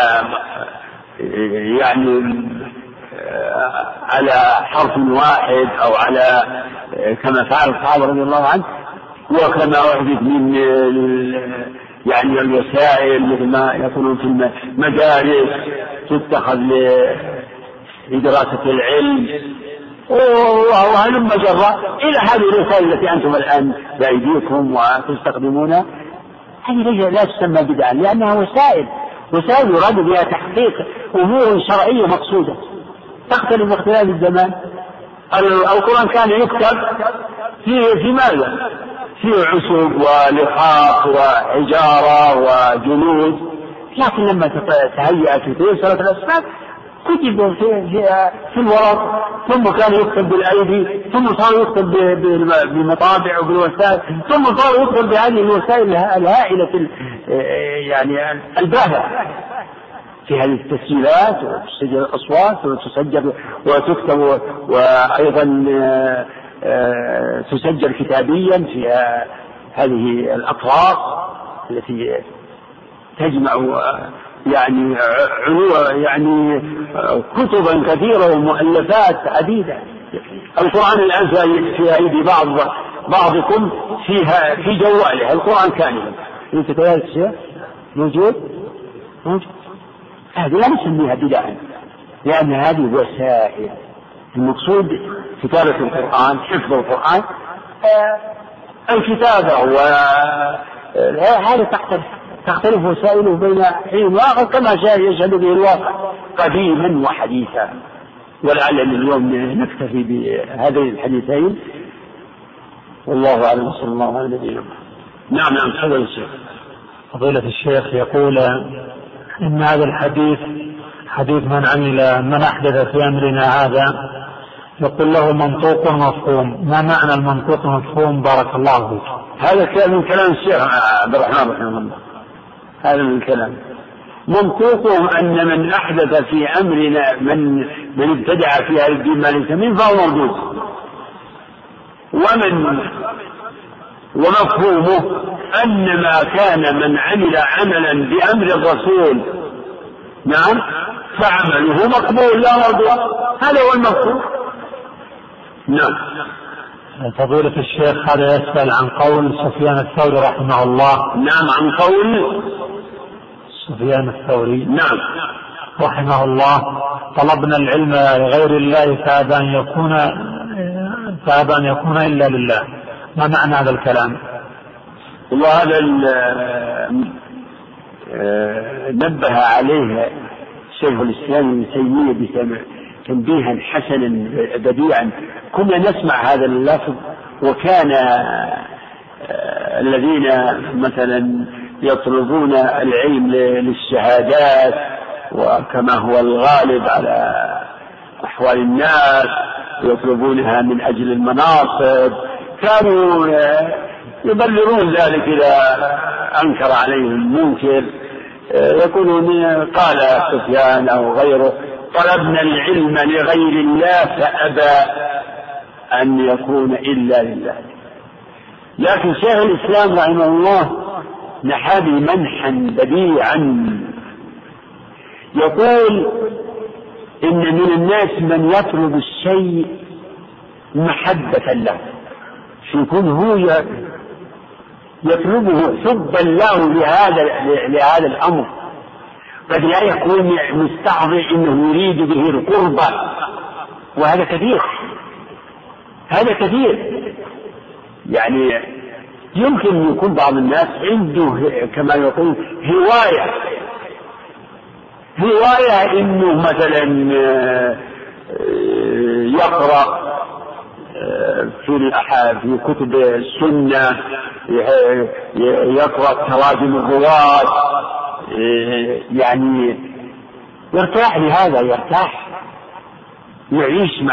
على حرف واحد أو على كما فعل الصحابة رضي الله عنه، وكما أحدث من الوسائل مثل ما يكون في المدارس تتخذ لدراسة العلم وهلم جرا إلى هذه الرسائل التي أنتم الآن بأيديكم وتستخدمونها، هذه لا تسمى بدعا لأنها وسائل يراد بها تحقيق أمور شرعية مقصودة تختلف باختلاف الزمان. القرآن كان يكتب في ماذا؟ في عصب ولخاف وحجارة وجلود، لكن لما تهيأت وتيسرت الأسباب كتب في الورق، ثم كان يكتب بالأيدي، ثم صار يكتب بالمطابع وبالوسائل، ثم صار يكتب بهذه الوسائل الهائلة الباهرة في هذه التسجيلات، وتسجل الأصوات وتسجل وتكتب، وأيضا تسجل كتابيا في هذه الأطراف التي تجمع كتبا كثيرة ومؤلفات عديدة. القرآن الآن في أيدي بعضكم في جواله القرآن كاملا، أنت كذلك شيء موجود. هذه لا نسميها بدعا لأن هذه وسائل. المقصود كتابة القرآن، حفظ القرآن، الكتابة، وهذا تختلف وسائله بين حين وآخر كما يشهد به الواقع قديما وحديثا. ولعلنا اليوم نكتفي بهذين الحديثين، والله أعلم. صلى الله عليه وسلم. نعم تفضل الشيخ. فضيلة الشيخ يقول إن هذا الحديث حديث من أحدث في أمرنا هذا، يقول له منطوق مفهوم. ما معنى المنطوق مفهوم؟ بارك الله فيك. هذا من كلام الشيخ عبد الرحمن رحمه الله. هذا من كلام منطوقه أن من أحدث في أمرنا من ابتدع في هذا الدين ما ليس منه فهو مردود. ومفهومه أن ما كان من عمل عملا بأمر الرسول نعم فعمله مقبول لا مردود. هذا هو المفهوم. نعم. فضيلة الشيخ هذا يسأل عن قول سفيان الثوري رحمه الله. نعم عن قول سفيان الثوري نعم رحمه الله: طلبنا العلم لغير الله فأبى أن يكون إلا لله. ما معنى هذا الكلام؟ وهذا نبه عليه شيخ الإسلام ابن تيمية تنبيها حسنا بديعا. كنا نسمع هذا اللفظ، وكان الذين مثلا يطلبون العلم للشهادات وكما هو الغالب على أحوال الناس يطلبونها من أجل المناصب كانوا يبررون ذلك إذا أنكر عليهم منكر، يقولون قال سفيان أو غيره: طلبنا العلم لغير الله فأبى أن يكون إلا لله. لكن شيخ الإسلام رحمه الله نحى منحا بديعا، يقول: إن من الناس من يطلب الشيء محبة له، يكون هو يطلبه حبا له لهذا الأمر، قد لا يكون مستحضر إنه يريد به القربة، وهذا كثير. هذا كثير. يعني يمكن يكون بعض الناس عنده كما يقول هواية إنه مثلا يقرأ في كتب السنة، يقرأ تراجم الرواة، يعني يرتاح لهذا، يرتاح يعيش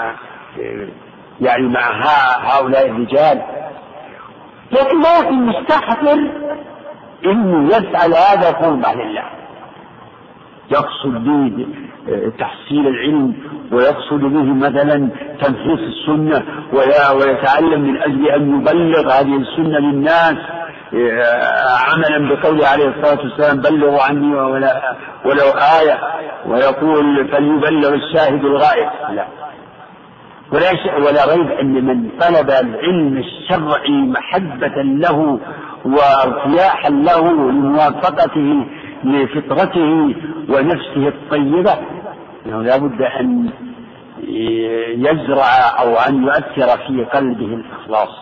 مع هؤلاء الرجال، لكن ما في مستحضر إنه يسأل هذا قربة لله، يقصد به تحصيل العلم، ويقصد به مثلا تنفيذ السنة ويتعلم من أجل أن يبلغ هذه السنة للناس عملا بقوله عليه الصلاة والسلام بلغوا عني ولو آية، ويقول فليبلغ الشاهد الغائب. لا، ولا ريب أن من طلب العلم الشرعي محبة له وارتياحا له لموافقته لفطرته ونفسه الطيبة إنه لا بد أن يزرع أو أن يؤثر في قلبه الإخلاص.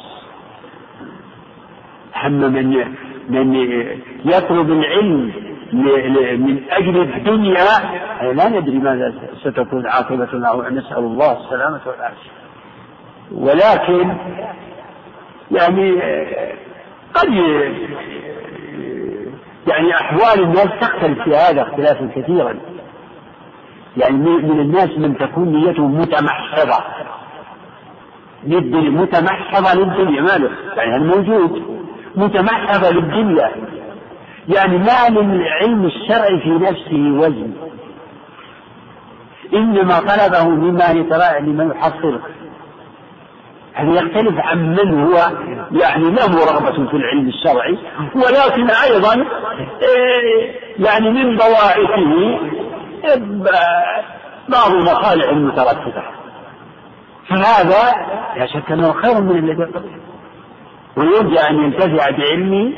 أما من يطلب العلم من أجل الدنيا لا ندري ماذا ستكون عاقبتنا، نسأل الله السلامة والعافية. ولكن يعني قد يعني أحوال الناس تختلف في هذا اختلافا كثيرا. يعني من الناس من تكون نيته متمحضة للدنيا، متمحضة للدنيا، ماله يعني هذا موجود، متمحضة للدنيا، يعني ما للعلم الشرعي في نفسه وزن، إنما طلبه لما يحصله. هذا يختلف عن من هو يعني له رغبة في العلم الشرعي ولكن أيضا يعني من ضوائفه بعض المصالح المترتبة، فهذا لا شك أنه خير من الذي قبله، ويرجى أن ينتفع بعلمه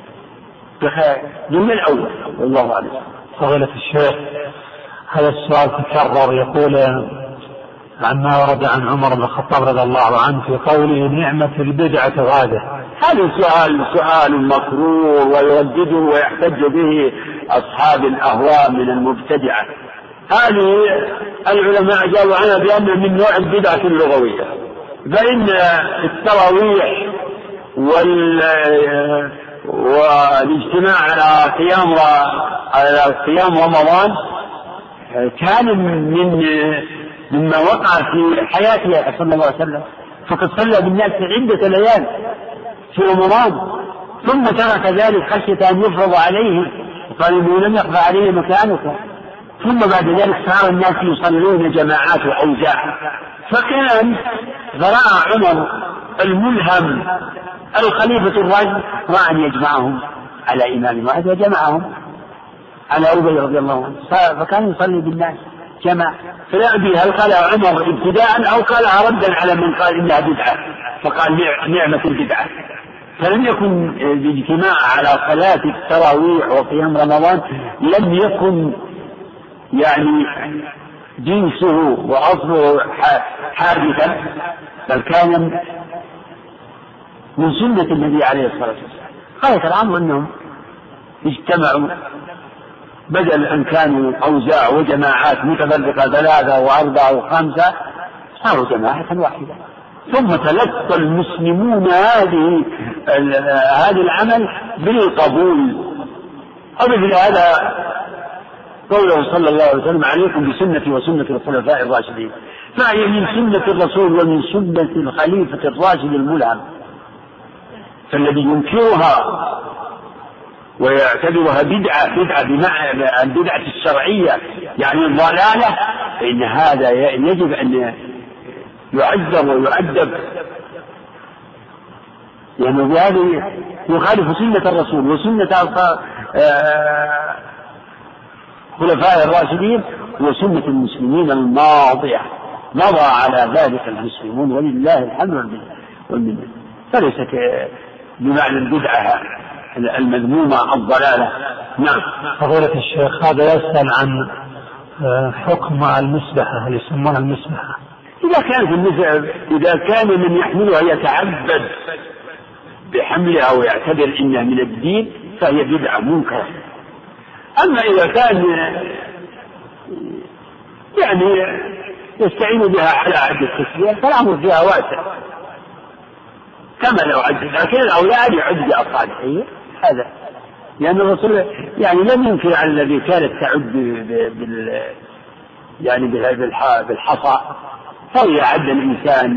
من الأول. والله أعلم. فضيلة الشيخ، هذا السؤال تكرر، يقول عما ورد عن عمر بن الخطاب رضي الله عنه في قوله نعمة البدعة غادة. هذا سؤال مكرور ويردده ويحتج به أصحاب الأهواء من المبتدعة. هذه العلماء جاءوا عنها بأنها من نوع البدعة اللغوية، فإن التراويح والاجتماع على قيام رمضان كان مما وقع في حياته صلى الله عليه وسلم، فقد صلى بالناس عدة ليال في رمضان ثم ترك ذلك خشية أن يفرض عليه، وقال إنه لم يخفى عليه مكانك، ثم بعد ذلك صار الناس يصلون جماعات وأوزاع، فكان فرأى عمر الملهم الخليفة الراشد وأن يجمعهم على إمام واحد، وجمعهم على أبي رضي الله عنه، فكان يصلي بالناس جماعة. فلا أدري هل قالها عمر ابتداء أو قالها ردا على من قال إنها بدعة، فقال نعمة البدعة. فلم يكن الاجتماع على صلاة التراويح وقيام رمضان لم يكن يعني جنسه وأصله حادثا، بل كان من سنة النبي عليه الصلاة والسلام. غاية الأمر أنهم اجتمعوا بدل أن كانوا أوزاع وجماعات متفرقة 3 و4 و5 صاروا جماعة واحدة، ثم تلقى المسلمون هذا العمل بالقبول. ومثل هذا قوله صلى الله عليه وسلم عليكم بسنتي وسنة الخلفاء الراشدين، فهي من سنة الرسول ومن سنة الخليفة الراشد الملهم، فالذي ينكرها ويعتبرها بدعة بمعنى البدعة الشرعية يعني الضلالة، فإن هذا يجب أن يعذر ويؤدب، لأنه يعني بهذا يخالف سنة الرسول وسنة خلفاء الراشدين وسنة المسلمين الماضية، مضى على ذلك المسلمون ولله الحمد والمنة، فليس بمعنى البدعة المذمومة الضلالة. نعم. فضيلة الشيخ، هذا يسأل عن حكم المسبحة، اللي يسمونها المسبحة. إذا كان من يحملها يتعبد بحملها ويعتبر إنها من الدين فهي بدعة منكرة. أما إذا كان يعني يستعين بها على عد التسبيح فالأمر فيها واسع، كما لو عد، لكن الأولاد يعد بأصابعه هذا، لأن الرسول يعني لم ينكر على الذي كانت تعد يعني بالحصى، فهو عد الإنسان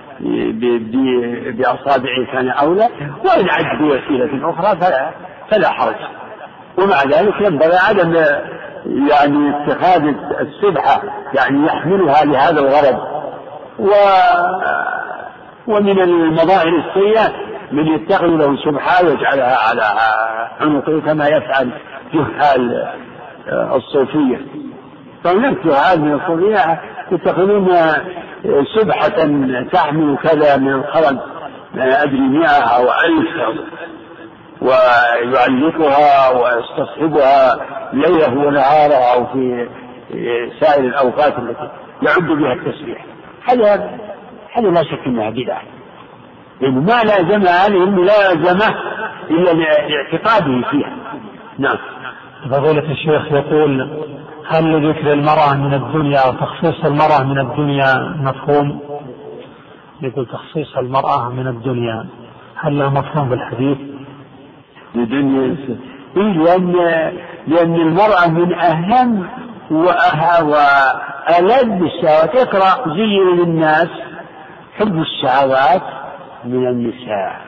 بأصابعه كان أولى، وإن عد بوسيلة أخرى فلا حرج. ومع ذلك ينبغي عدم يعني اتخاذ السبحة يعني يحملها لهذا الغرض، ومن المظاهر السيئة من يتخذ له سبحة ويجعلها على عنقه كما يفعل جهال الصوفية. فهناك جهال من الصوفية يتخذون سبحة تحمل كذا من الخرج لا أدري 100 أو 1000 ويعلقها ويستصحبها ليله ونهاره أو في سائر الأوقات التي يعد بها التسبيح. هذا لا شك أنها بدعة، لأنه ما لازم عليه ملازمة إلا لاعتقاده فيها. نعم. فضيلة الشيخ يقول: هل لذكر المرأة من الدنيا أو تخصيص المرأة من الدنيا مفهوم؟ يقول تخصيص المرأة من الدنيا هل له مفهوم بالحديث؟ لأن المرأة من أهم وألذ الشهوات. اقرأ: زين للناس حب الشهوات من النساء.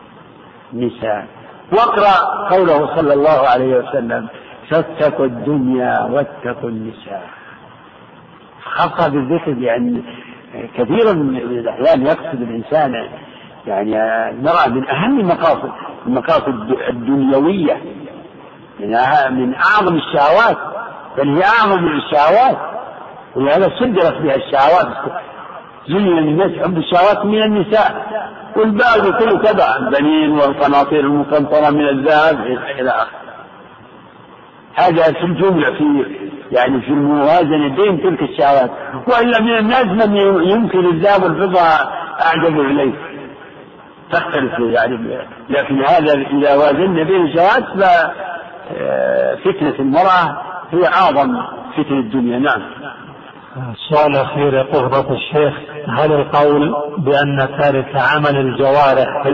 واقرأ قوله صلى الله عليه وسلم: فاتقوا الدنيا واتقوا النساء. خاصة بالذكر، لأن كثيرا من الأحيان يقصد الإنسان يعني المرأة من أهم المقاصد الدنيوية، من أعظم الشهوات، بل هي أعظم من الشهوات، ولهذا صدرت بها الشهوات. زين للناس حب الشهوات من النساء والباقي كله تبع: البنين والقناطير المقنطرة من الذهب إلى آخره. هذا في الجملة في الموازنة بين تلك الشهوات. وإلا من الناس من يمكن الذهب والفضة أعجب إليه، تختلف يعني. لكن هذا إذا وازننا بين الشهوات ففتنة المرأة هي أعظم فتنة الدنيا. نعم. السؤال الأخير يقول فضيلة الشيخ: هل القول بأن تارك عمل الجوارح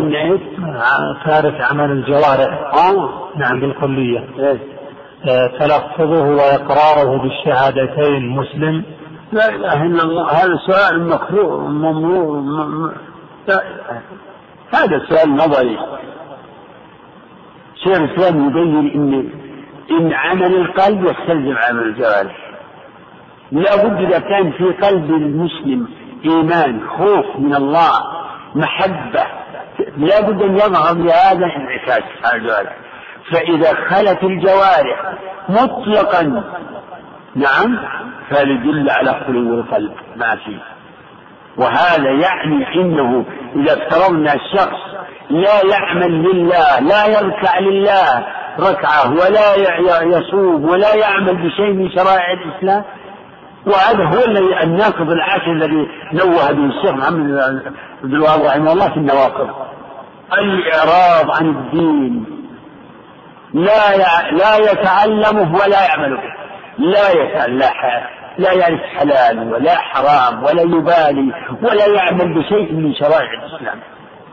نعم بالكلية تلفظه وإقراره بالشهادتين مسلم؟ لا إله إلا الله. هذا سؤال مكروه ممنوع. هذا سؤال نظري. شيخ الإسلام يبين إن عمل القلب يستلزم عمل الجوارح. لا بد إذا كان في قلب المسلم إيمان، خوف من الله، محبة، لا بد أن يظهر لهذا انعكاس على الجوارح. فإذا خلت الجوارح مطلقا نعم فليدل على خلو القلب ما فيه. وهذا يعني إنه إذا افترضنا الشخص لا يعمل لله، لا يركع لله ركعة، ولا يصوم، ولا يعمل بشيء من شرائع الإسلام، وهذا هو الناقض العاشر الذي نوه به الشيخ محمد بن الوهاب رحمه الله في النواقض: الإعراض عن الدين، لا يتعلمه ولا يعمل به، لا يعرف حلال ولا حرام ولا يبالي ولا يعمل بشيء من شرائع الإسلام.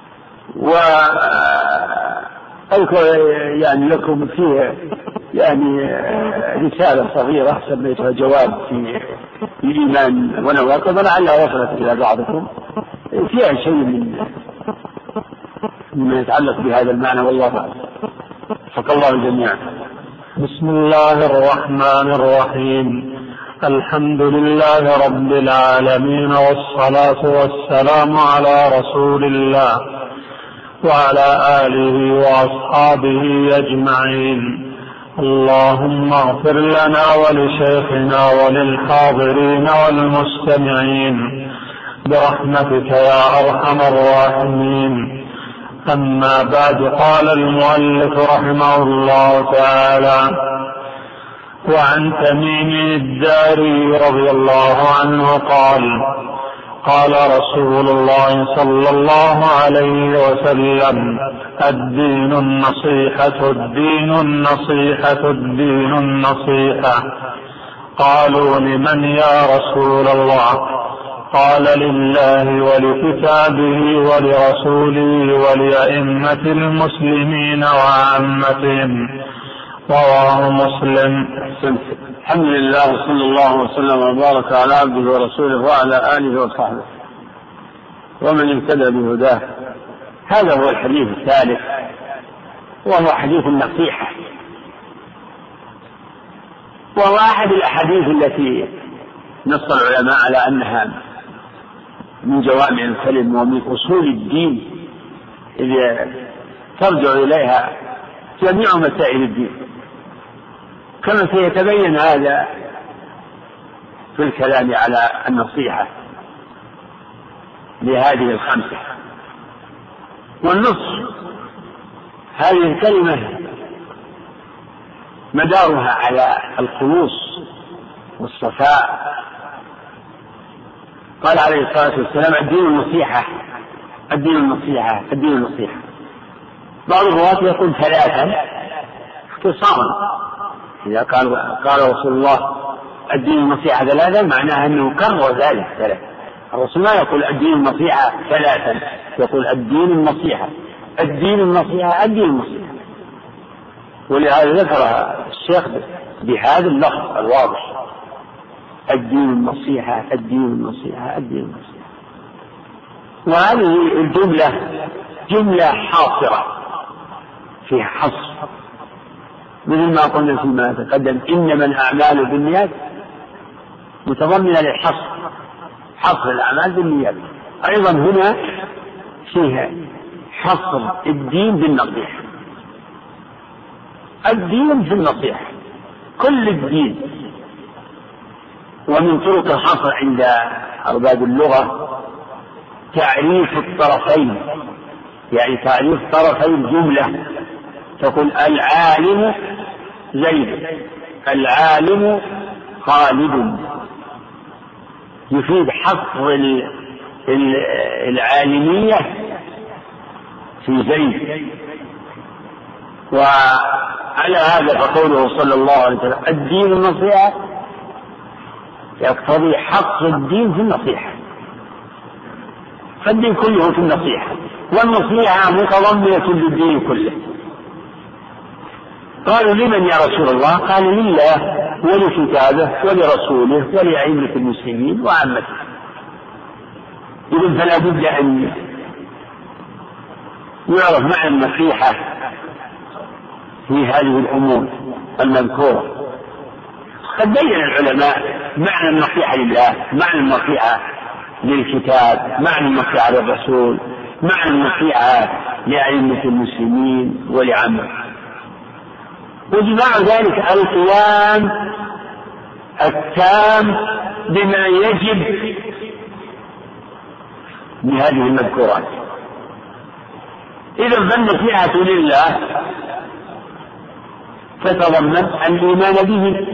وأذكر يعني لكم فيه يعني رسالة صغيرة سميتها جواب في الإيمان ونواقض، لعلها وصلت إلى بعضكم، فيها شيء مما يتعلق بهذا المعنى، والله أعلم. وفق الله الجميع. بسم الله الرحمن الرحيم. الحمد لله رب العالمين، والصلاة والسلام على رسول الله وعلى آله وأصحابه أجمعين. اللهم اغفر لنا ولشيخنا وللحاضرين والمستمعين برحمتك يا أرحم الراحمين. أما بعد، قال المؤلف رحمه الله تعالى: وعن تميم الداري رضي الله عنه قال: قال رسول الله صلى الله عليه وسلم: الدين النصيحة، الدين النصيحة، الدين النصيحة. قالوا: لمن يا رسول الله؟ قال: لله ولكتابه ولرسوله ولأئمة المسلمين وعامتهم. رواه مسلم. الحمد لله، صلى الله وسلم وبارك على عبده ورسوله وعلى آله وصحبه ومن اهتدى بهداه. هذا هو الحديث الثالث، وهو حديث النصيحة، وهو أحد الأحاديث التي نص العلماء على أنها من جوامع الكلم ومن أصول الدين إذ ترجع إليها جميع مسائل الدين، كما سيتبين هذا في الكلام على النصيحة لهذه الخمسة. والنصح هذه الكلمة مدارها على الخلوص والصفاء. قال عليه الصلاة والسلام: الدين النصيحة، الدين النصيحة، الدين النصيحة. بعض الرواة يقول ثلاثا اختصارا. إذا قال رسول الله الدين النصيحة ثلاثا معناها أنه كرر ذلك ثلاثا. الرسول ما يقول الدين النصيحة ثلاثا، يقول الدين النصيحة، الدين النصيحة، الدين النصيحة. ولهذا ذكرها الشيخ بهذا اللفظ الواضح: الدين النصيحة، الدين النصيحة، الدين النصيحة. وهذه الجملة جملة حاصرة فيها حصر، مثل ما قلنا فيما تقدم: إنما الأعمال بالنيات، متضمنة للحصر، حصر الأعمال بالنيات. أيضا هنا فيها حصر الدين بالنصيحة، الدين في النصيحة، كل الدين. ومن طرق الحصر عند أرباب اللغة تعريف الطرفين، يعني تعريف طرفي الجملة. تقول العالم زيد، العالم خالد، يفيد حصر العالمية في زيد. وعلى هذا فقوله صلى الله عليه وسلم الدين النصيحة يقتضي حصر الدين في النصيحة، فالدين كله في النصيحة، والنصيحة متضمنة للدين كله. قالوا: لمن يا رسول الله؟ قال: لله ولكتابه ولرسوله ولأئمة المسلمين وعامته. إذن فلا بد أن يعرف معنى النصيحة في هذه الأمور المذكورة. قد بين العلماء معنى النصيحة لله، معنى النصيحة للكتاب، معنى النصيحة للرسول، معنى النصيحة لأئمة المسلمين ولعامته. وجماع ذلك القيام التام بما يجب بهذه المذكورات. إذا فالنصيحة لله تتضمن الإيمان به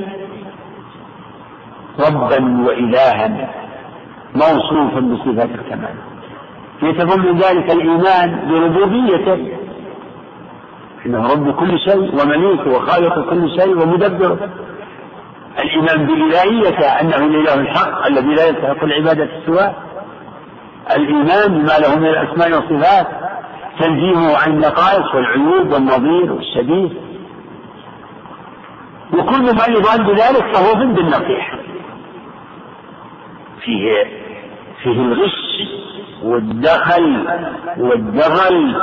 ربا وإلها موصوفا بصفات الكمال، يتضمن ذلك الإيمان بربوبيته، إنه رب كل شيء ومليك وخالق كل شيء ومدبر. الإيمان بإلهيته، أنه الإله الحق الذي لا يستحق العبادة سواه. الإيمان بما له من الأسماء والصفات، تنزيهه عن النقائص والعيوب والنظير والشبيه، وكل ما يضاد ذلك فهو ضد النصيحة. فيه الغش والدخل والدغل.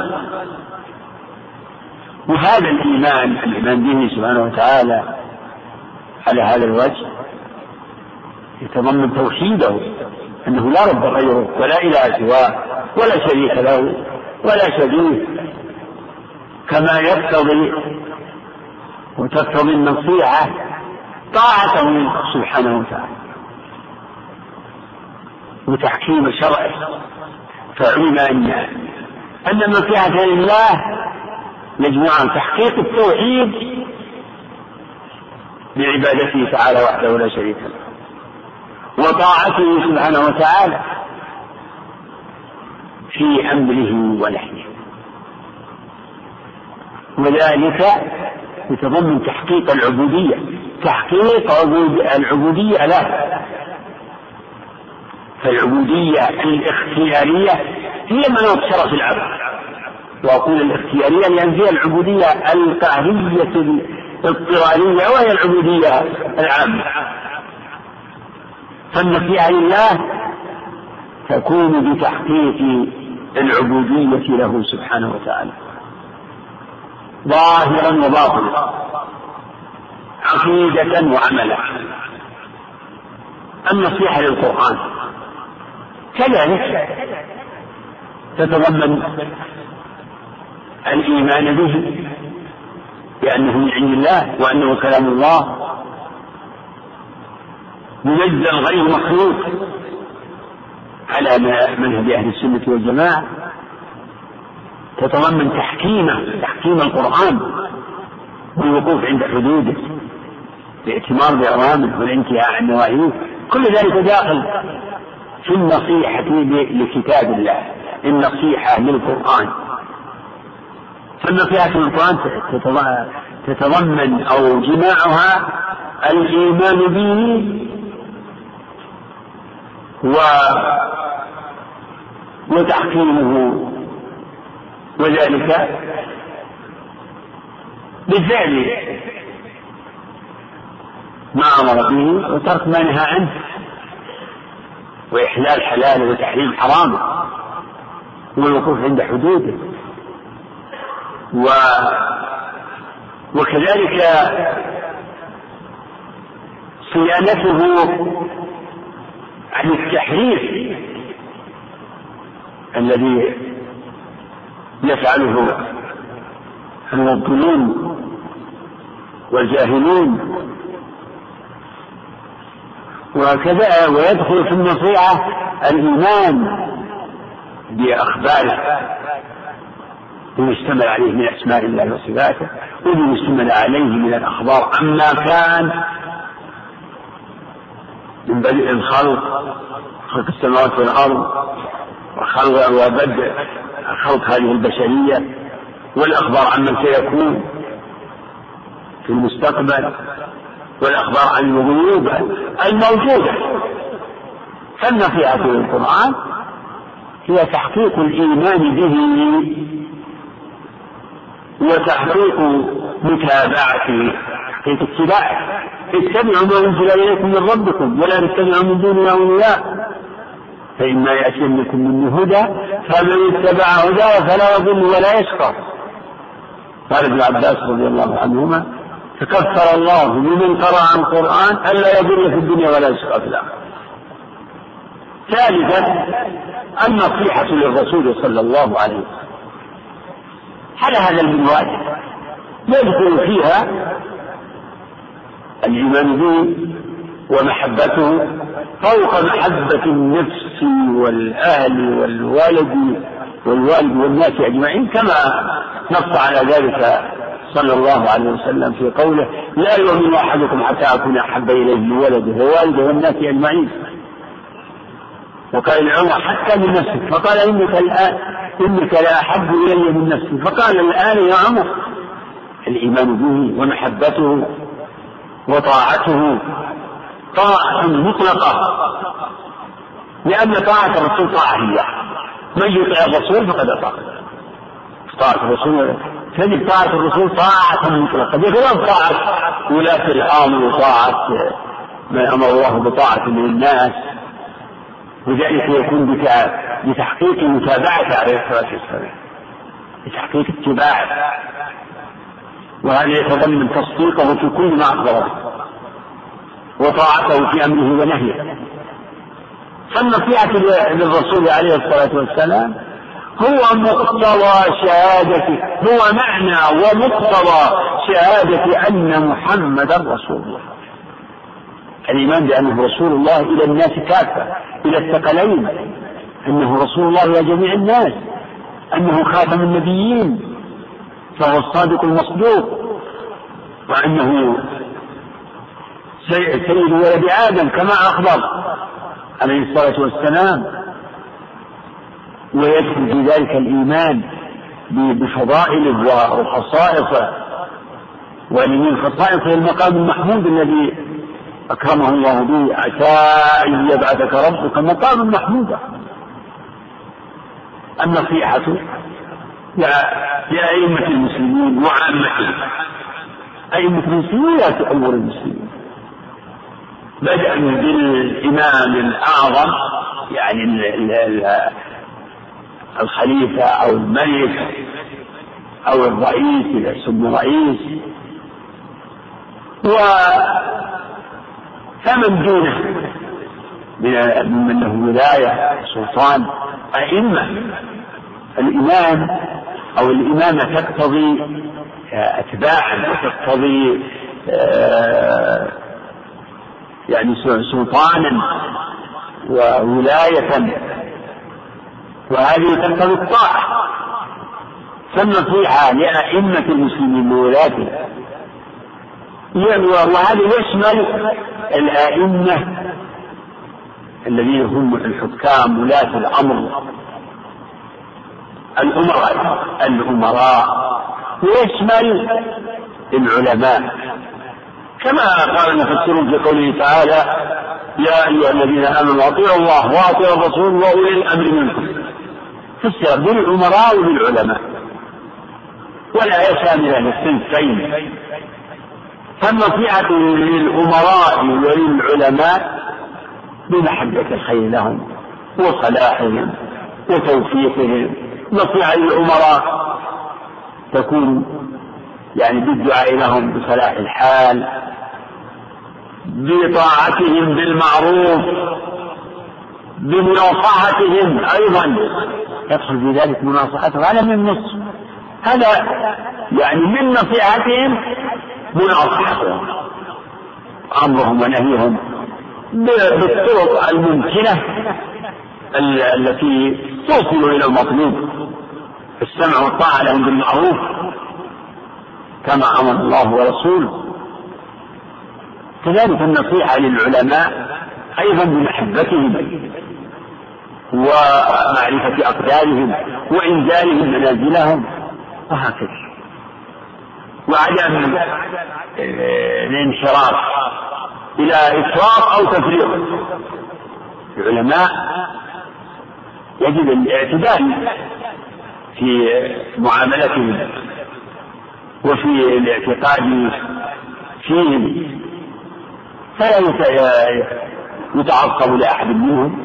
وهذا الإيمان به سبحانه وتعالى على هذا الوجه يتضمن توحيده، أنه لا رب غيره ولا إله سواه ولا شريك له ولا شبيه، كما يقتضي وتقتضي النصيحة طاعته سبحانه وتعالى وتحكيم شرعه. فعلم أن النصيحة لله يجمع تحقيق التوحيد بعبادته تعالى وحده لا شريك له، وطاعته سبحانه وتعالى في أمره ونهيه، وذلك يتضمن تحقيق العبودية، تحقيق العبودية له. فالعبودية الاختيارية هي مناط شرف العبد، وأقول الاختيارية لأن فيها العبودية القهرية الاضطرارية وهي العبودية العامة. فالنصيحة لله تكون بتحقيق العبودية له سبحانه وتعالى ظاهرا وباطنا، عقيدة وعملا. النصيحة للقرآن كذلك تتضمن الإيمان به بأنه من عند الله وأنه كلام الله منزل غير مخلوق على منهج أهل السنة والجماعة. تتضمن تحكيم القرآن والوقوف عند حدوده باعتمار بأوامره والانتهاء عن نواهيه. كل ذلك داخل في النصيحة لكتاب الله، النصيحة للقرآن. فالنصيحة للقرآن تتضمن أو جماعها الإيمان به وتحكيمه، وذلك بالفعل ما أمر به وترك ما نهى عنه، وإحلال حلاله وتحريم حرامه، والوقوف عند حدوده، وكذلك صيانته عن التحريف الذي يفعله المبطلون والجاهلون. وكذا ويدخل في النصيحة الإيمان بأخباره بما اشتمل عليه من أسماء الله وصفاته، وبما اشتمل عليه من الأخبار عما كان من بدء الخلق، خلق السماوات والأرض، وبدء خلق هذه البشرية، والأخبار عما سيكون في المستقبل، والأخبار عن الغيوب الموجودة. فالنصيحة للقرآن هي تحقيق الإيمان به وتحقيق متابعته، تحقيق اتباعه. اتبعوا ما أنزل إليكم من ربكم ولا تتبعوا من دونه أولياء فإما يأتينكم منه هدى فمن اتبع هداه فلا يضل ولا يشقى. قال ابن عباس رضي الله عنهما: تكفر الله بمن قرأ القرآن ألا يضل في الدنيا ولا يشقى في الآخرة. ثالثا النصيحة للرسول صلى الله عليه وسلم على هذا المنوال يدخل فيها الإيمان به ومحبته فوق محبة النفس والأهل والوالد والناس أجمعين، كما نص على ذلك صلى الله عليه وسلم في قوله: لا يؤمن أحدكم حتى أكون أحب إليه من ولده ووالده والناس أجمعين. وقال لعمر: حتى من نفسك، فقال: إنك لا أحب إلي من نفسي. فقال: الآن يا عمر. الإيمان به ومحبته وطاعته طاعة مطلقة، لأن طاعة الرسول طاعة لله. من يطيع الرسول فقد أطاع. طاعة الرسول تجد طاعة الرسول طاعة مطلقة بخلاف طاعة ولاة الأمر وطاعة من أمر الله بطاعة من الناس، وذلك يكون بتحقيق متابعة عليه الصلاة والسلام، بتحقيق اتباعه، وهذا يتضمن تصديقه في كل ما أخبره وطاعته في أمره ونهيه. فالنصيحة للرسول عليه الصلاة والسلام هو مقتضى شهادته، هو معنى ومقتضى شهادة أن محمدا رسول الله. الإيمان بأنه رسول الله إلى الناس كافة، إلى الثقلين، أنه رسول الله إلى جميع الناس، أنه خاتم النبيين فهو الصادق المصدوق، وأنه سيد ولد آدم كما أخبر عليه الصلاة والسلام. ويدخل في ذلك الإيمان بفضائله وخصائصه، ومن خصائصه المقام المحمود الذي أكرمه الله به: عسى أن يبعثك ربك مقاما محمودا. النصيحة لأئمة المسلمين وعامتهم، أئمة المسلمين لا تؤمر المسلمين، بدءا بالإمام الأعظم يعني الخليفة أو الملك أو الرئيس إذا سمي رئيس، فمن دونه من له ولاية سلطان أئمة. الإمام أو الإمامة تقتضي أتباعا وتقتضي يعني سلطانا وولاية، وهذه تقتضي الطاعة. فالنصيحة لأئمة المسلمين وولاته، وهذا يشمل الأئمة الذين هم الحكام ولاة الأمر الأمراء، ويشمل العلماء، كما قال المفسرون في قوله تعالى: يا أيها الذين آمنوا أطيعوا الله وأطيعوا الرسول وأولي الأمر منكم. فسر بالأمراء وبالعلماء، ولا شاملة للصنفين. فالنصيحة للأمراء وللعلماء بمحبة الخير لهم وصلاحهم وتوفيقهم. نصيحة للأمراء تكون يعني بالدعاء لهم بصلاح الحال، بطاعتهم بالمعروف، بمناصحتهم. أيضا يدخل في ذلك مناصحتهم، هذا من النصح، هذا يعني من نصيحتهم مناصحتهم، أمرهم ونهيهم بالطرق الممكنة التي توصل إلى المطلوب، السمع والطاعة لهم بالمعروف كما أمر الله ورسوله. كذلك النصيحة للعلماء أيضا بمحبتهم ومعرفة أقدارهم وإنزالهم منازلهم وهكذا، وعدم الانحراف إلى إفراط أو تفريط. العلماء يجب الاعتدال في معاملتهم وفي الاعتقاد فيهم، فلا يتعصب لأحد منهم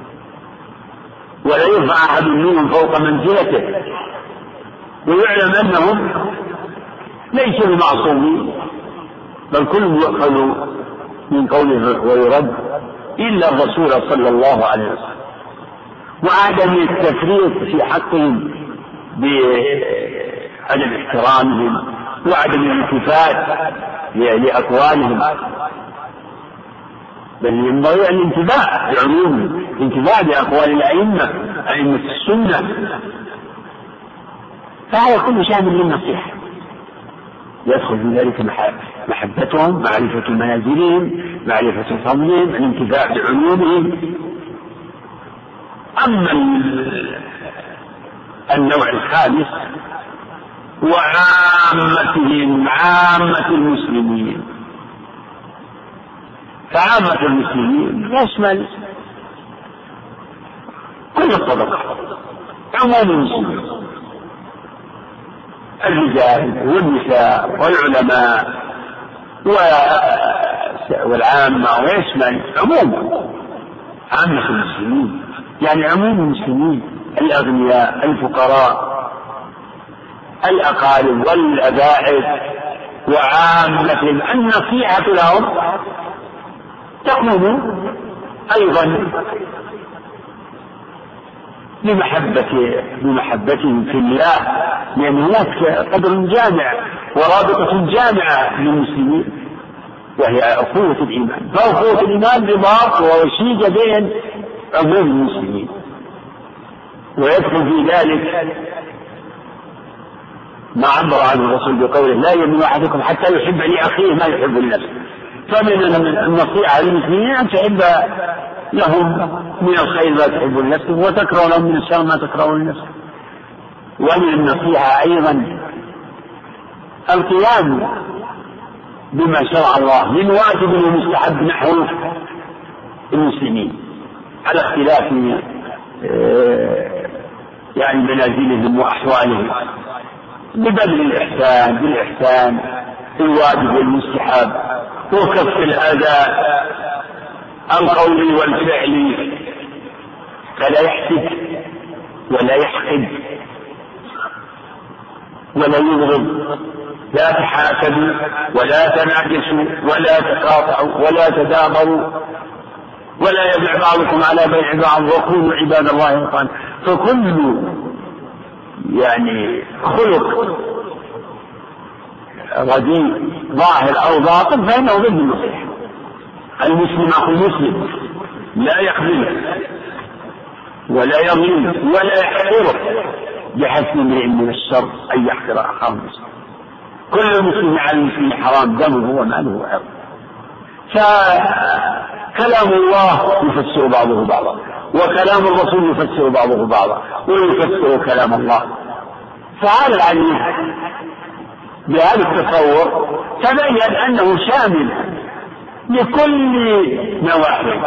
ولا يرفع أحد منهم فوق منزلته، ويعلم أنهم ليسوا بمعصومين، بل كل يؤخذ من قوله ويرد إلا الرسول صلى الله عليه وسلم. وعدم التفريط في حقهم بعدم احترامهم وعدم الالتفات لأقوالهم، بل ينبغي الانتباه بعلومهم، الانتباه بأقوال الأئمة، أئمة السنة. فهذا كل شامل للنصيحة، يدخل في ذلك محبتهم، معرفة منازلهم، معرفة فضلهم، الانتفاع بعلومهم. أما النوع الخامس وعامتهم، عامة المسلمين، فعامة المسلمين يشمل كل الطبقات، عموم المسلمين، الرجال والنساء والعلماء والعامة، ويشمل عموم عامة المسلمين، يعني عموم المسلمين، الأغنياء، الفقراء، الأقارب والأباعد، وعامتهم. النصيحة لهم تكون أيضا بمحبتهم في الله، لأن هناك قدر جامع ورابطة جامعة للمسلمين وهي أخوة الإيمان. فأخوة الإيمان رباط ووشيجة بين عموم المسلمين، ويدخل في ذلك ما عبر عنه الرسول بقوله: لا يؤمن أحدكم حتى يحب لأخيه ما يحب لنفسه. فمن النصيحة للمسلمين أن تحب لهم من الخير ما تحب لنفسك، وتكره لهم من الشر ما تكره لنفسك. ومن النصيحة أيضا القيام بما شرع الله من واجب ومستحب نحو المسلمين على اختلاف يعني منازلهم وأحوالهم، ببذل الإحسان بالإحسان الواجب والمستحب، وكف الأذى القول والفعل، فلا يحسد ولا يحقد ولا يبغض، لا تحاسدوا ولا تناجسوا ولا تقاطعوا ولا تدابروا، ولا يبيع بعضكم على بيع بعض وكونوا عباد الله إخوانا. فكل يعني خلق رديء ظاهر أو باطن فإنه ضد النصيحة. المسلم أخو المسلم لا يخذله ولا يظلمه ولا يحقره، بحسب امرئ من الشر أن يحقر أخاه المسلم. كل المسلم على المسلم حرام دمه وماله وعرضه. فكلام الله يفسر بعضه بعضا، وكلام الرسول يفسر بعضه بعضا، ويفسر كلام الله. فهذا العلم بهذا التصور تبين أنه شامل لكل نواحي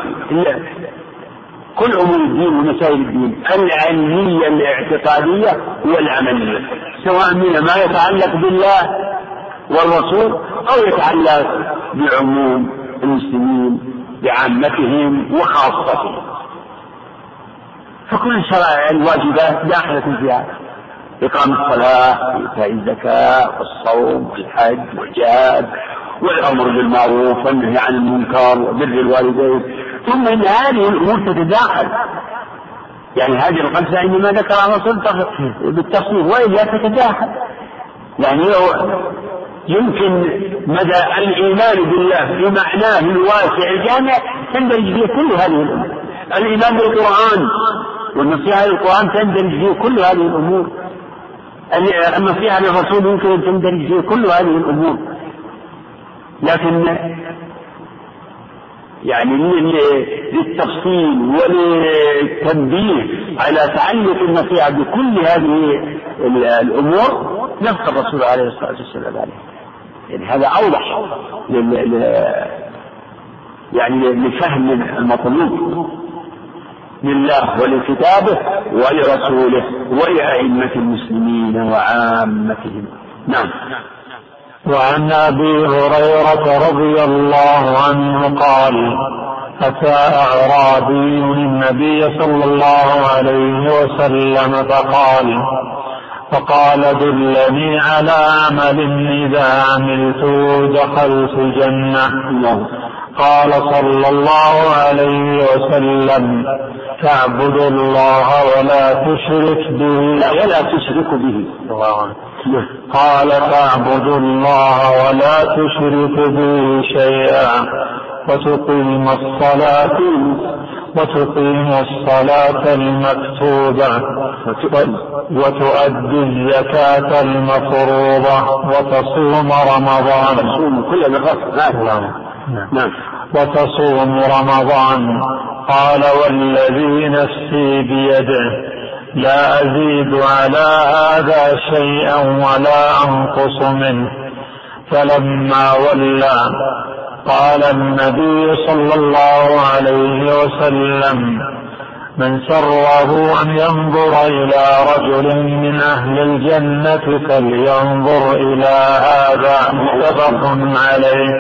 كل أمور الدين ومسائل الدين العلمية الاعتقادية والعملية، سواء من ما يتعلق بالله والرسول أو يتعلق بعموم المسلمين بعامتهم وخاصتهم. فكل الشرائع الواجبات داخلة فيها: إقام الصلاة وإيتاء الزكاة والصوم والحج والجهاد والأمر بالمعروف والنهي عن المنكر وبر الوالدين. ثم إن هذه الأمور تتداخل، يعني هذه الخمسة إنما ذكرها الرسول بالتفصيل وإلا تتداخل. يعني يمكن مدى الإيمان بالله بمعناه الواسع الجامع تندرج فيه كل هذه الأمور. الإيمان بالقرآن والنصيحة للقرآن تندرج فيه كل هذه الأمور. النصيحة للرسول يمكن أن تندرج فيه كل هذه الأمور. لكن يعني للتفصيل وللتنبيه على تعلق النصيحة بكل هذه الأمور نص الرسول عليه الصلاة والسلام عليه. يعني هذا أوضح يعني لفهم المطلوب لله ولكتابه ولرسوله ولأئمة المسلمين وعامتهم. نعم. وعن أبي هريرة رضي الله عنه قال: أتى أعرابي النبي صلى الله عليه وسلم فقال دلني على عمل إذا عملته دخلت الجنة. قال صلى الله عليه وسلم: تعبد الله ولا تشرك به. قال: تعبد الله ولا تشرك به شيئا وتقيم الصلاة المكتوبة وتؤدي الزكاة المفروضة وتصوم رمضان. قال: والذي نفسي بيده لا أزيد على هذا شيئا ولا أنقص منه. فلما ولى قال النبي صلى الله عليه وسلم: من سره أن ينظر إلى رجل من أهل الجنة فلينظر إلى هذا. متفق عليه.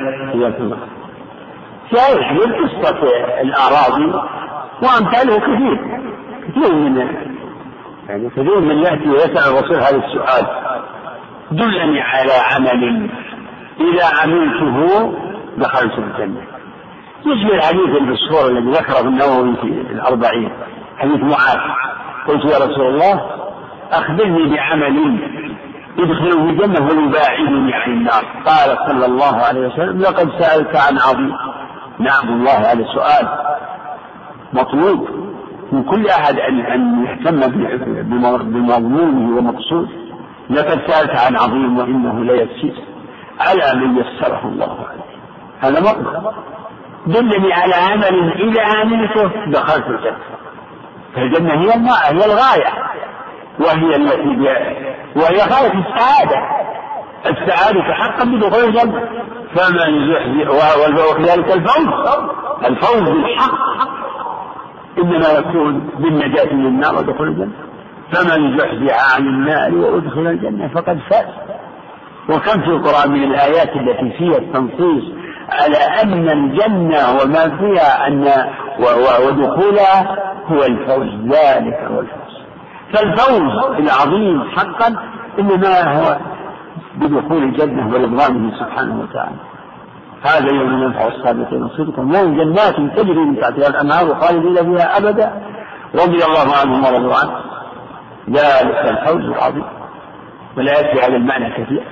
شايف قصة الأعرابي وأمثاله كثير من يأتي ويسأل الرسول هذا السؤال: دلني على عمل إذا عملته دخلت الجنة. يشبه الحديث المشهور الذي ذكره النووي في 40 حديث معاذ: قلت يا رسول الله أخبرني بعمل يدخلني الجنة ويباعدني عن النار. قال صلى الله عليه وسلم: لقد سألت عن عظيم. نعم والله هذا السؤال مطلوب من كل أحد أن يهتم بمضمونه ومقصود. لقد سألت عن عظيم وإنه ليسير على من يسره الله عليه. هذا مطلب. دلني على عمل إذا عملته دخلت الجنة. فالجنة هي الغاية، وهي غاية السعادة حقا بدخول الجنة. فمن يحزن وكذلك الفوز بالحق إنما يكون بالنجاة من النار ودخول الجنة. فمن يحزح عن النار وأدخل الجنة فقد فاز. وكم في القرآن من الآيات التي فيها التنصيص على أن الجنة وما فيها ودخولها هو الفوز. ذلك هو الفوز. فالفوز العظيم حقا إنما هو بدخول الجنة ورضوانه سبحانه وتعالى. هذا يوم ينفع الصادقين صدقهم لهم جنات تجري من تحتها الأنهار خالدين فيها أبدا رضي الله عنهم ورضوا عنه ذلك الفوز العظيم. ولا يأتي هذا المعنى كثير.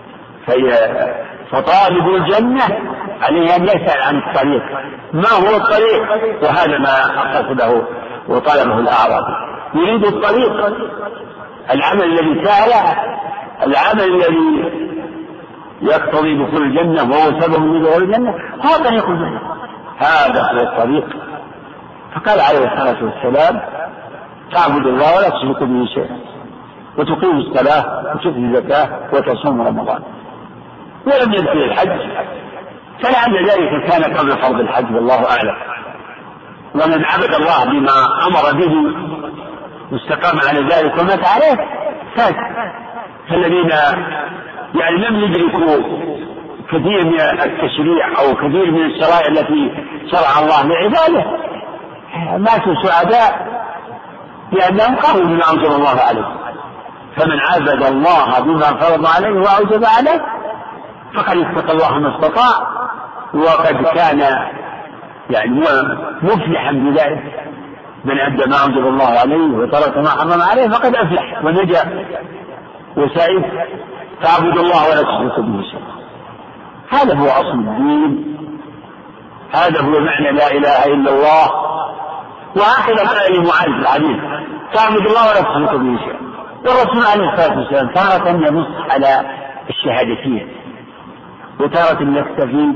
فطالب الجنة عليه أن يسأل عن الطريق، ما هو الطريق؟ وهذا ما قصده وطلبه الأعرابي، يريد الطريق، العمل الذي سأله، العمل الذي يقتضي دخول الجنة وهو سبب من دخول الجنة، هذا طريق الجنة، هذا هو الطريق. فقال عليه الصلاة والسلام تعبد الله ولا تشرك به شيئا وتقيم الصلاة وتؤتي الزكاة وتصوم رمضان. ولم يذكر الحج، فلعل ذلك كان قبل فرض الحج والله أعلم. ومن عبد الله بما أمر به واستقام على ذلك ومات عليه فاز. فالذين يعني لم يدركوا كثير من التشريع أو كثير من الشرائع التي شرع الله لعباده ماتوا سعداء لأنهم قاموا بما أوجب الله عليه. فمن عبد الله بما فرض عليه وأوجب عليه فقد اتقى الله ما استطاع، وقد كان يعني مفلحا بذلك. من أدى ما أوجب الله عليه وترك ما حرم عليه فقد أفلح ونجا وسعيد. تعبد الله ولا تشرك به شيئا، هذا هو أصل الدين، هذا هو معنى لا إله إلا الله. وآخر قال لمعاذ الحديث تعبد الله ولا تشرك به شيئا. والرسول عليه الصلاة والسلام تارة ينص على الشهادتين وتارة يكتفي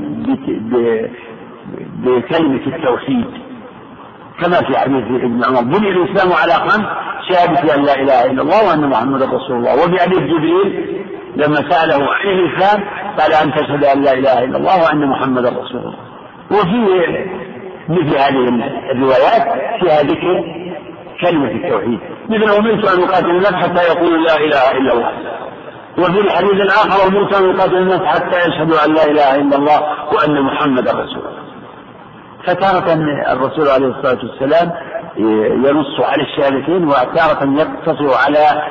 بكلمة التوحيد كما في حديث ابن عمر بني الإسلام على 5 شهادة أن لا إله إلا الله وأن محمدا رسول الله. وفي حديث جبريل لما سأله عن الإسلام قال أن تشهد أن لا إله إلا الله وأن محمدا رسول الله. وفي مثل هذه الروايات فيها ذكر كلمة التوحيد مثل أمرت أن أقاتل الناس حتى يقولوا لا إله إلا الله. وفي الحديث الآخر أمرت أن أقاتل الناس حتى يشهدوا أن لا إله إلا الله وأن محمدا رسول الله. فتارة الرسول عليه الصلاة والسلام ينص على الشهادتين وتارة يقتصر على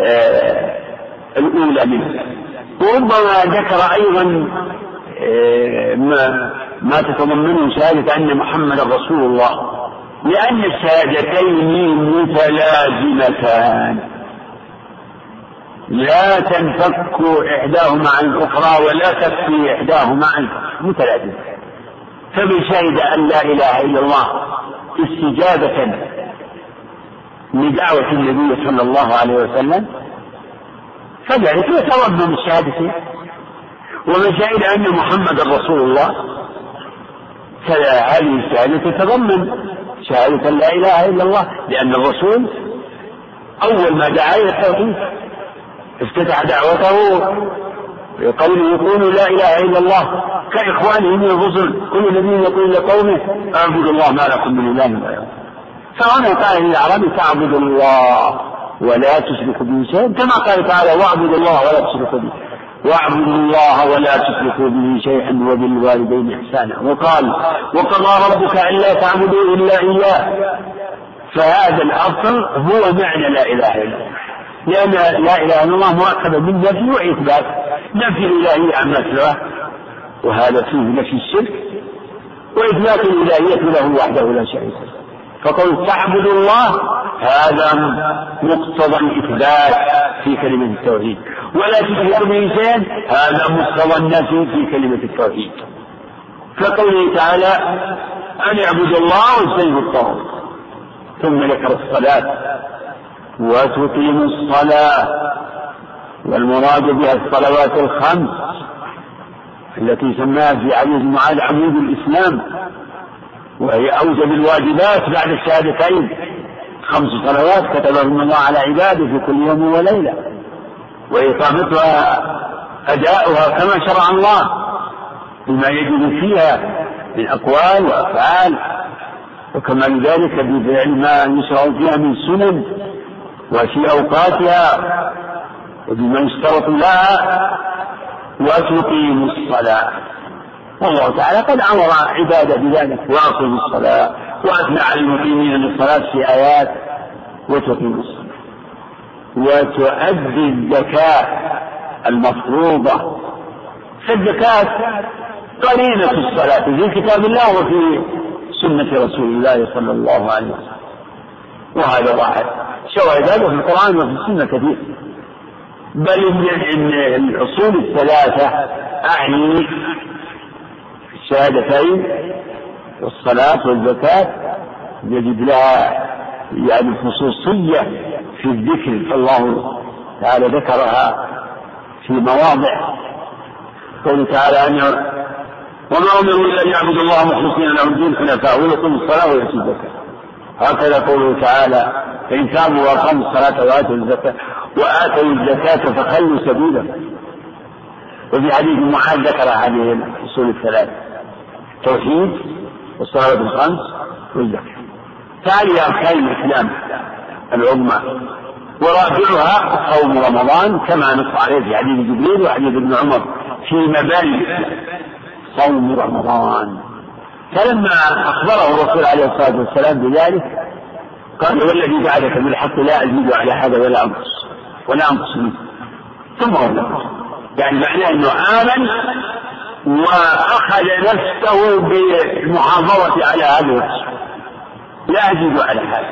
الأولى منه. وربما ذكر أيضا ما تتضمنه شهادة أن محمدا رسول الله، لأن الشهادتين متلازمتان لا تنفك إحداهما عن الأخرى ولا تكفي إحداهما عن متلازمة. فمن شهد أن لا إله إلا الله استجابة لدعوة النبي صلى الله عليه وسلم فذلك يتضمن الشهادتين. ومن شهد أن محمد رسول الله فهذه الشهادة تتضمن شهادة لا إله إلا الله، لأن الرسول أول ما دعا إلى التوحيد افتتح دعوته قوله يقولوا لا إله إلا الله كإخوانه من الرسل كل نبي يقول لقومه اعبدوا الله ما لكم من إله غيره. فهنا قال للأعراب تعبدوا الله ولا تشركوا به شيئا، كما قال تعالى واعبدوا الله ولا تشركوا به، واعبدوا الله ولا تشركوا به شيئا وبالوالدين إحسانا. وقال وقضى ربك ألا تعبدوا إلا إياه. فهذا الأصل هو معنى لا إله إلا الله، لأن لا إله إلا الله مركبة من نفي وإثبات. نفي الإلهية عما سواه وهذا فيه نفي الشرك، وإثبات الإلهية له وحده لا شريك له. فقول تعبدوا الله هذا مقتضى الإثبات في كلمة التوحيد، ولا تشركوا به شيئا هذا مقتضى النفي في كلمة التوحيد. كقوله تعالى أن اعبدوا الله واجتنبوا الطاغوت، ثم ذكر الصلاة وتقيموا الصلاة، والمراد بها الصلوات الخمس التي سماها في حديث معاذ عمود الإسلام، وهي أوجب الواجبات بعد الشهادتين. 5 صلوات كتبهن الله على عباده في كل يوم وليلة، وإقامتها أداؤها كما شرع الله بما يجب فيها من أقوال وأفعال، وكما ذلك بفعل ما يشرع فيها من سنن وفي أوقاتها وبما يشترط لها. وتقيم الصلاة، والله تعالى قد أمر عباده بذلك وأقيموا الصلاة، وأثنى على المقيمين للصلاة في آيات. وتقيم الصلاة وتؤدي الزكاة المفروضة. فالزكاة قرينة الصلاة في كتاب الله وفي سنة رسول الله صلى الله عليه وسلم، وهذا واحد. شواهد هذا في القرآن وفي السنة كثير. بل إن الأصول الثلاثة أعني الشهادتين والصلاة والزكاة يجد لها يعني خصوصية في الذكر، فالله تعالى ذكرها في مواضع. قوله تعالى وما أمروا إلا أن يعبدوا الله مخلصين له الدين حنفاء ويقيموا الصلاة ويؤتوا الزكاة. هكذا قوله تعالى فإن تابوا وأقاموا الصلاة وآتوا الزكاة فخلوا سبيلهم. وفي حديث معاذ ذكر هذه الأصول الثلاث: التوحيد والصلاة الخمس والزكاة. ثاني أركان الإسلام العظمى، ورابعها صوم رمضان كما نص عليه في حديث جبريل وحديث ابن عمر في مباني الإسلام، صوم رمضان. فلما أخبره الرسول عليه الصلاة والسلام بذلك قال والذي بعدك بالحق لا أزيد على هذا ولا أنقص منه. ثم أولا يعني معناه أنه آمن وأخذ نفسه بالمحافظة على هذا الرسول، لا أزيد على هذا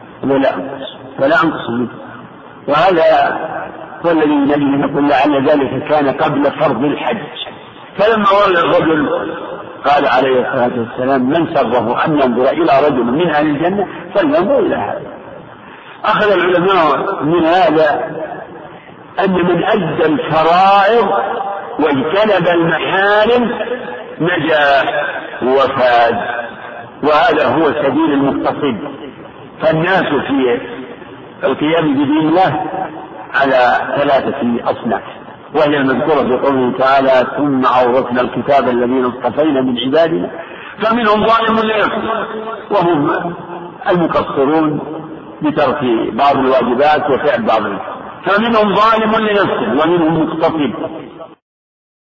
ولا أنقص منه. وهذا هو الذي نجد نقول لعل ذلك كان قبل فرض الحج. فلما ولى الرجل قال عليه الصلاة والسلام من سره أن ينظر إلى رجل من أهل الجنة فلينظر إلى هذا. أخذ العلماء من هذا أن من أدى الفرائض واجتنب المحارم نجا وفاز، وهذا هو سبيل المقتصد. فالناس في القيام بدين الله على ثلاثة أصناف، وهي المذكورة في قوله تعالى ثم أورثنا الكتاب الذين اصطفينا من عبادنا فمنهم ظالم لنفسه وهم المقصرون بترك بعض الواجبات وفعل بعض، فمنهم ظالم لنفسه ومنهم مقتصد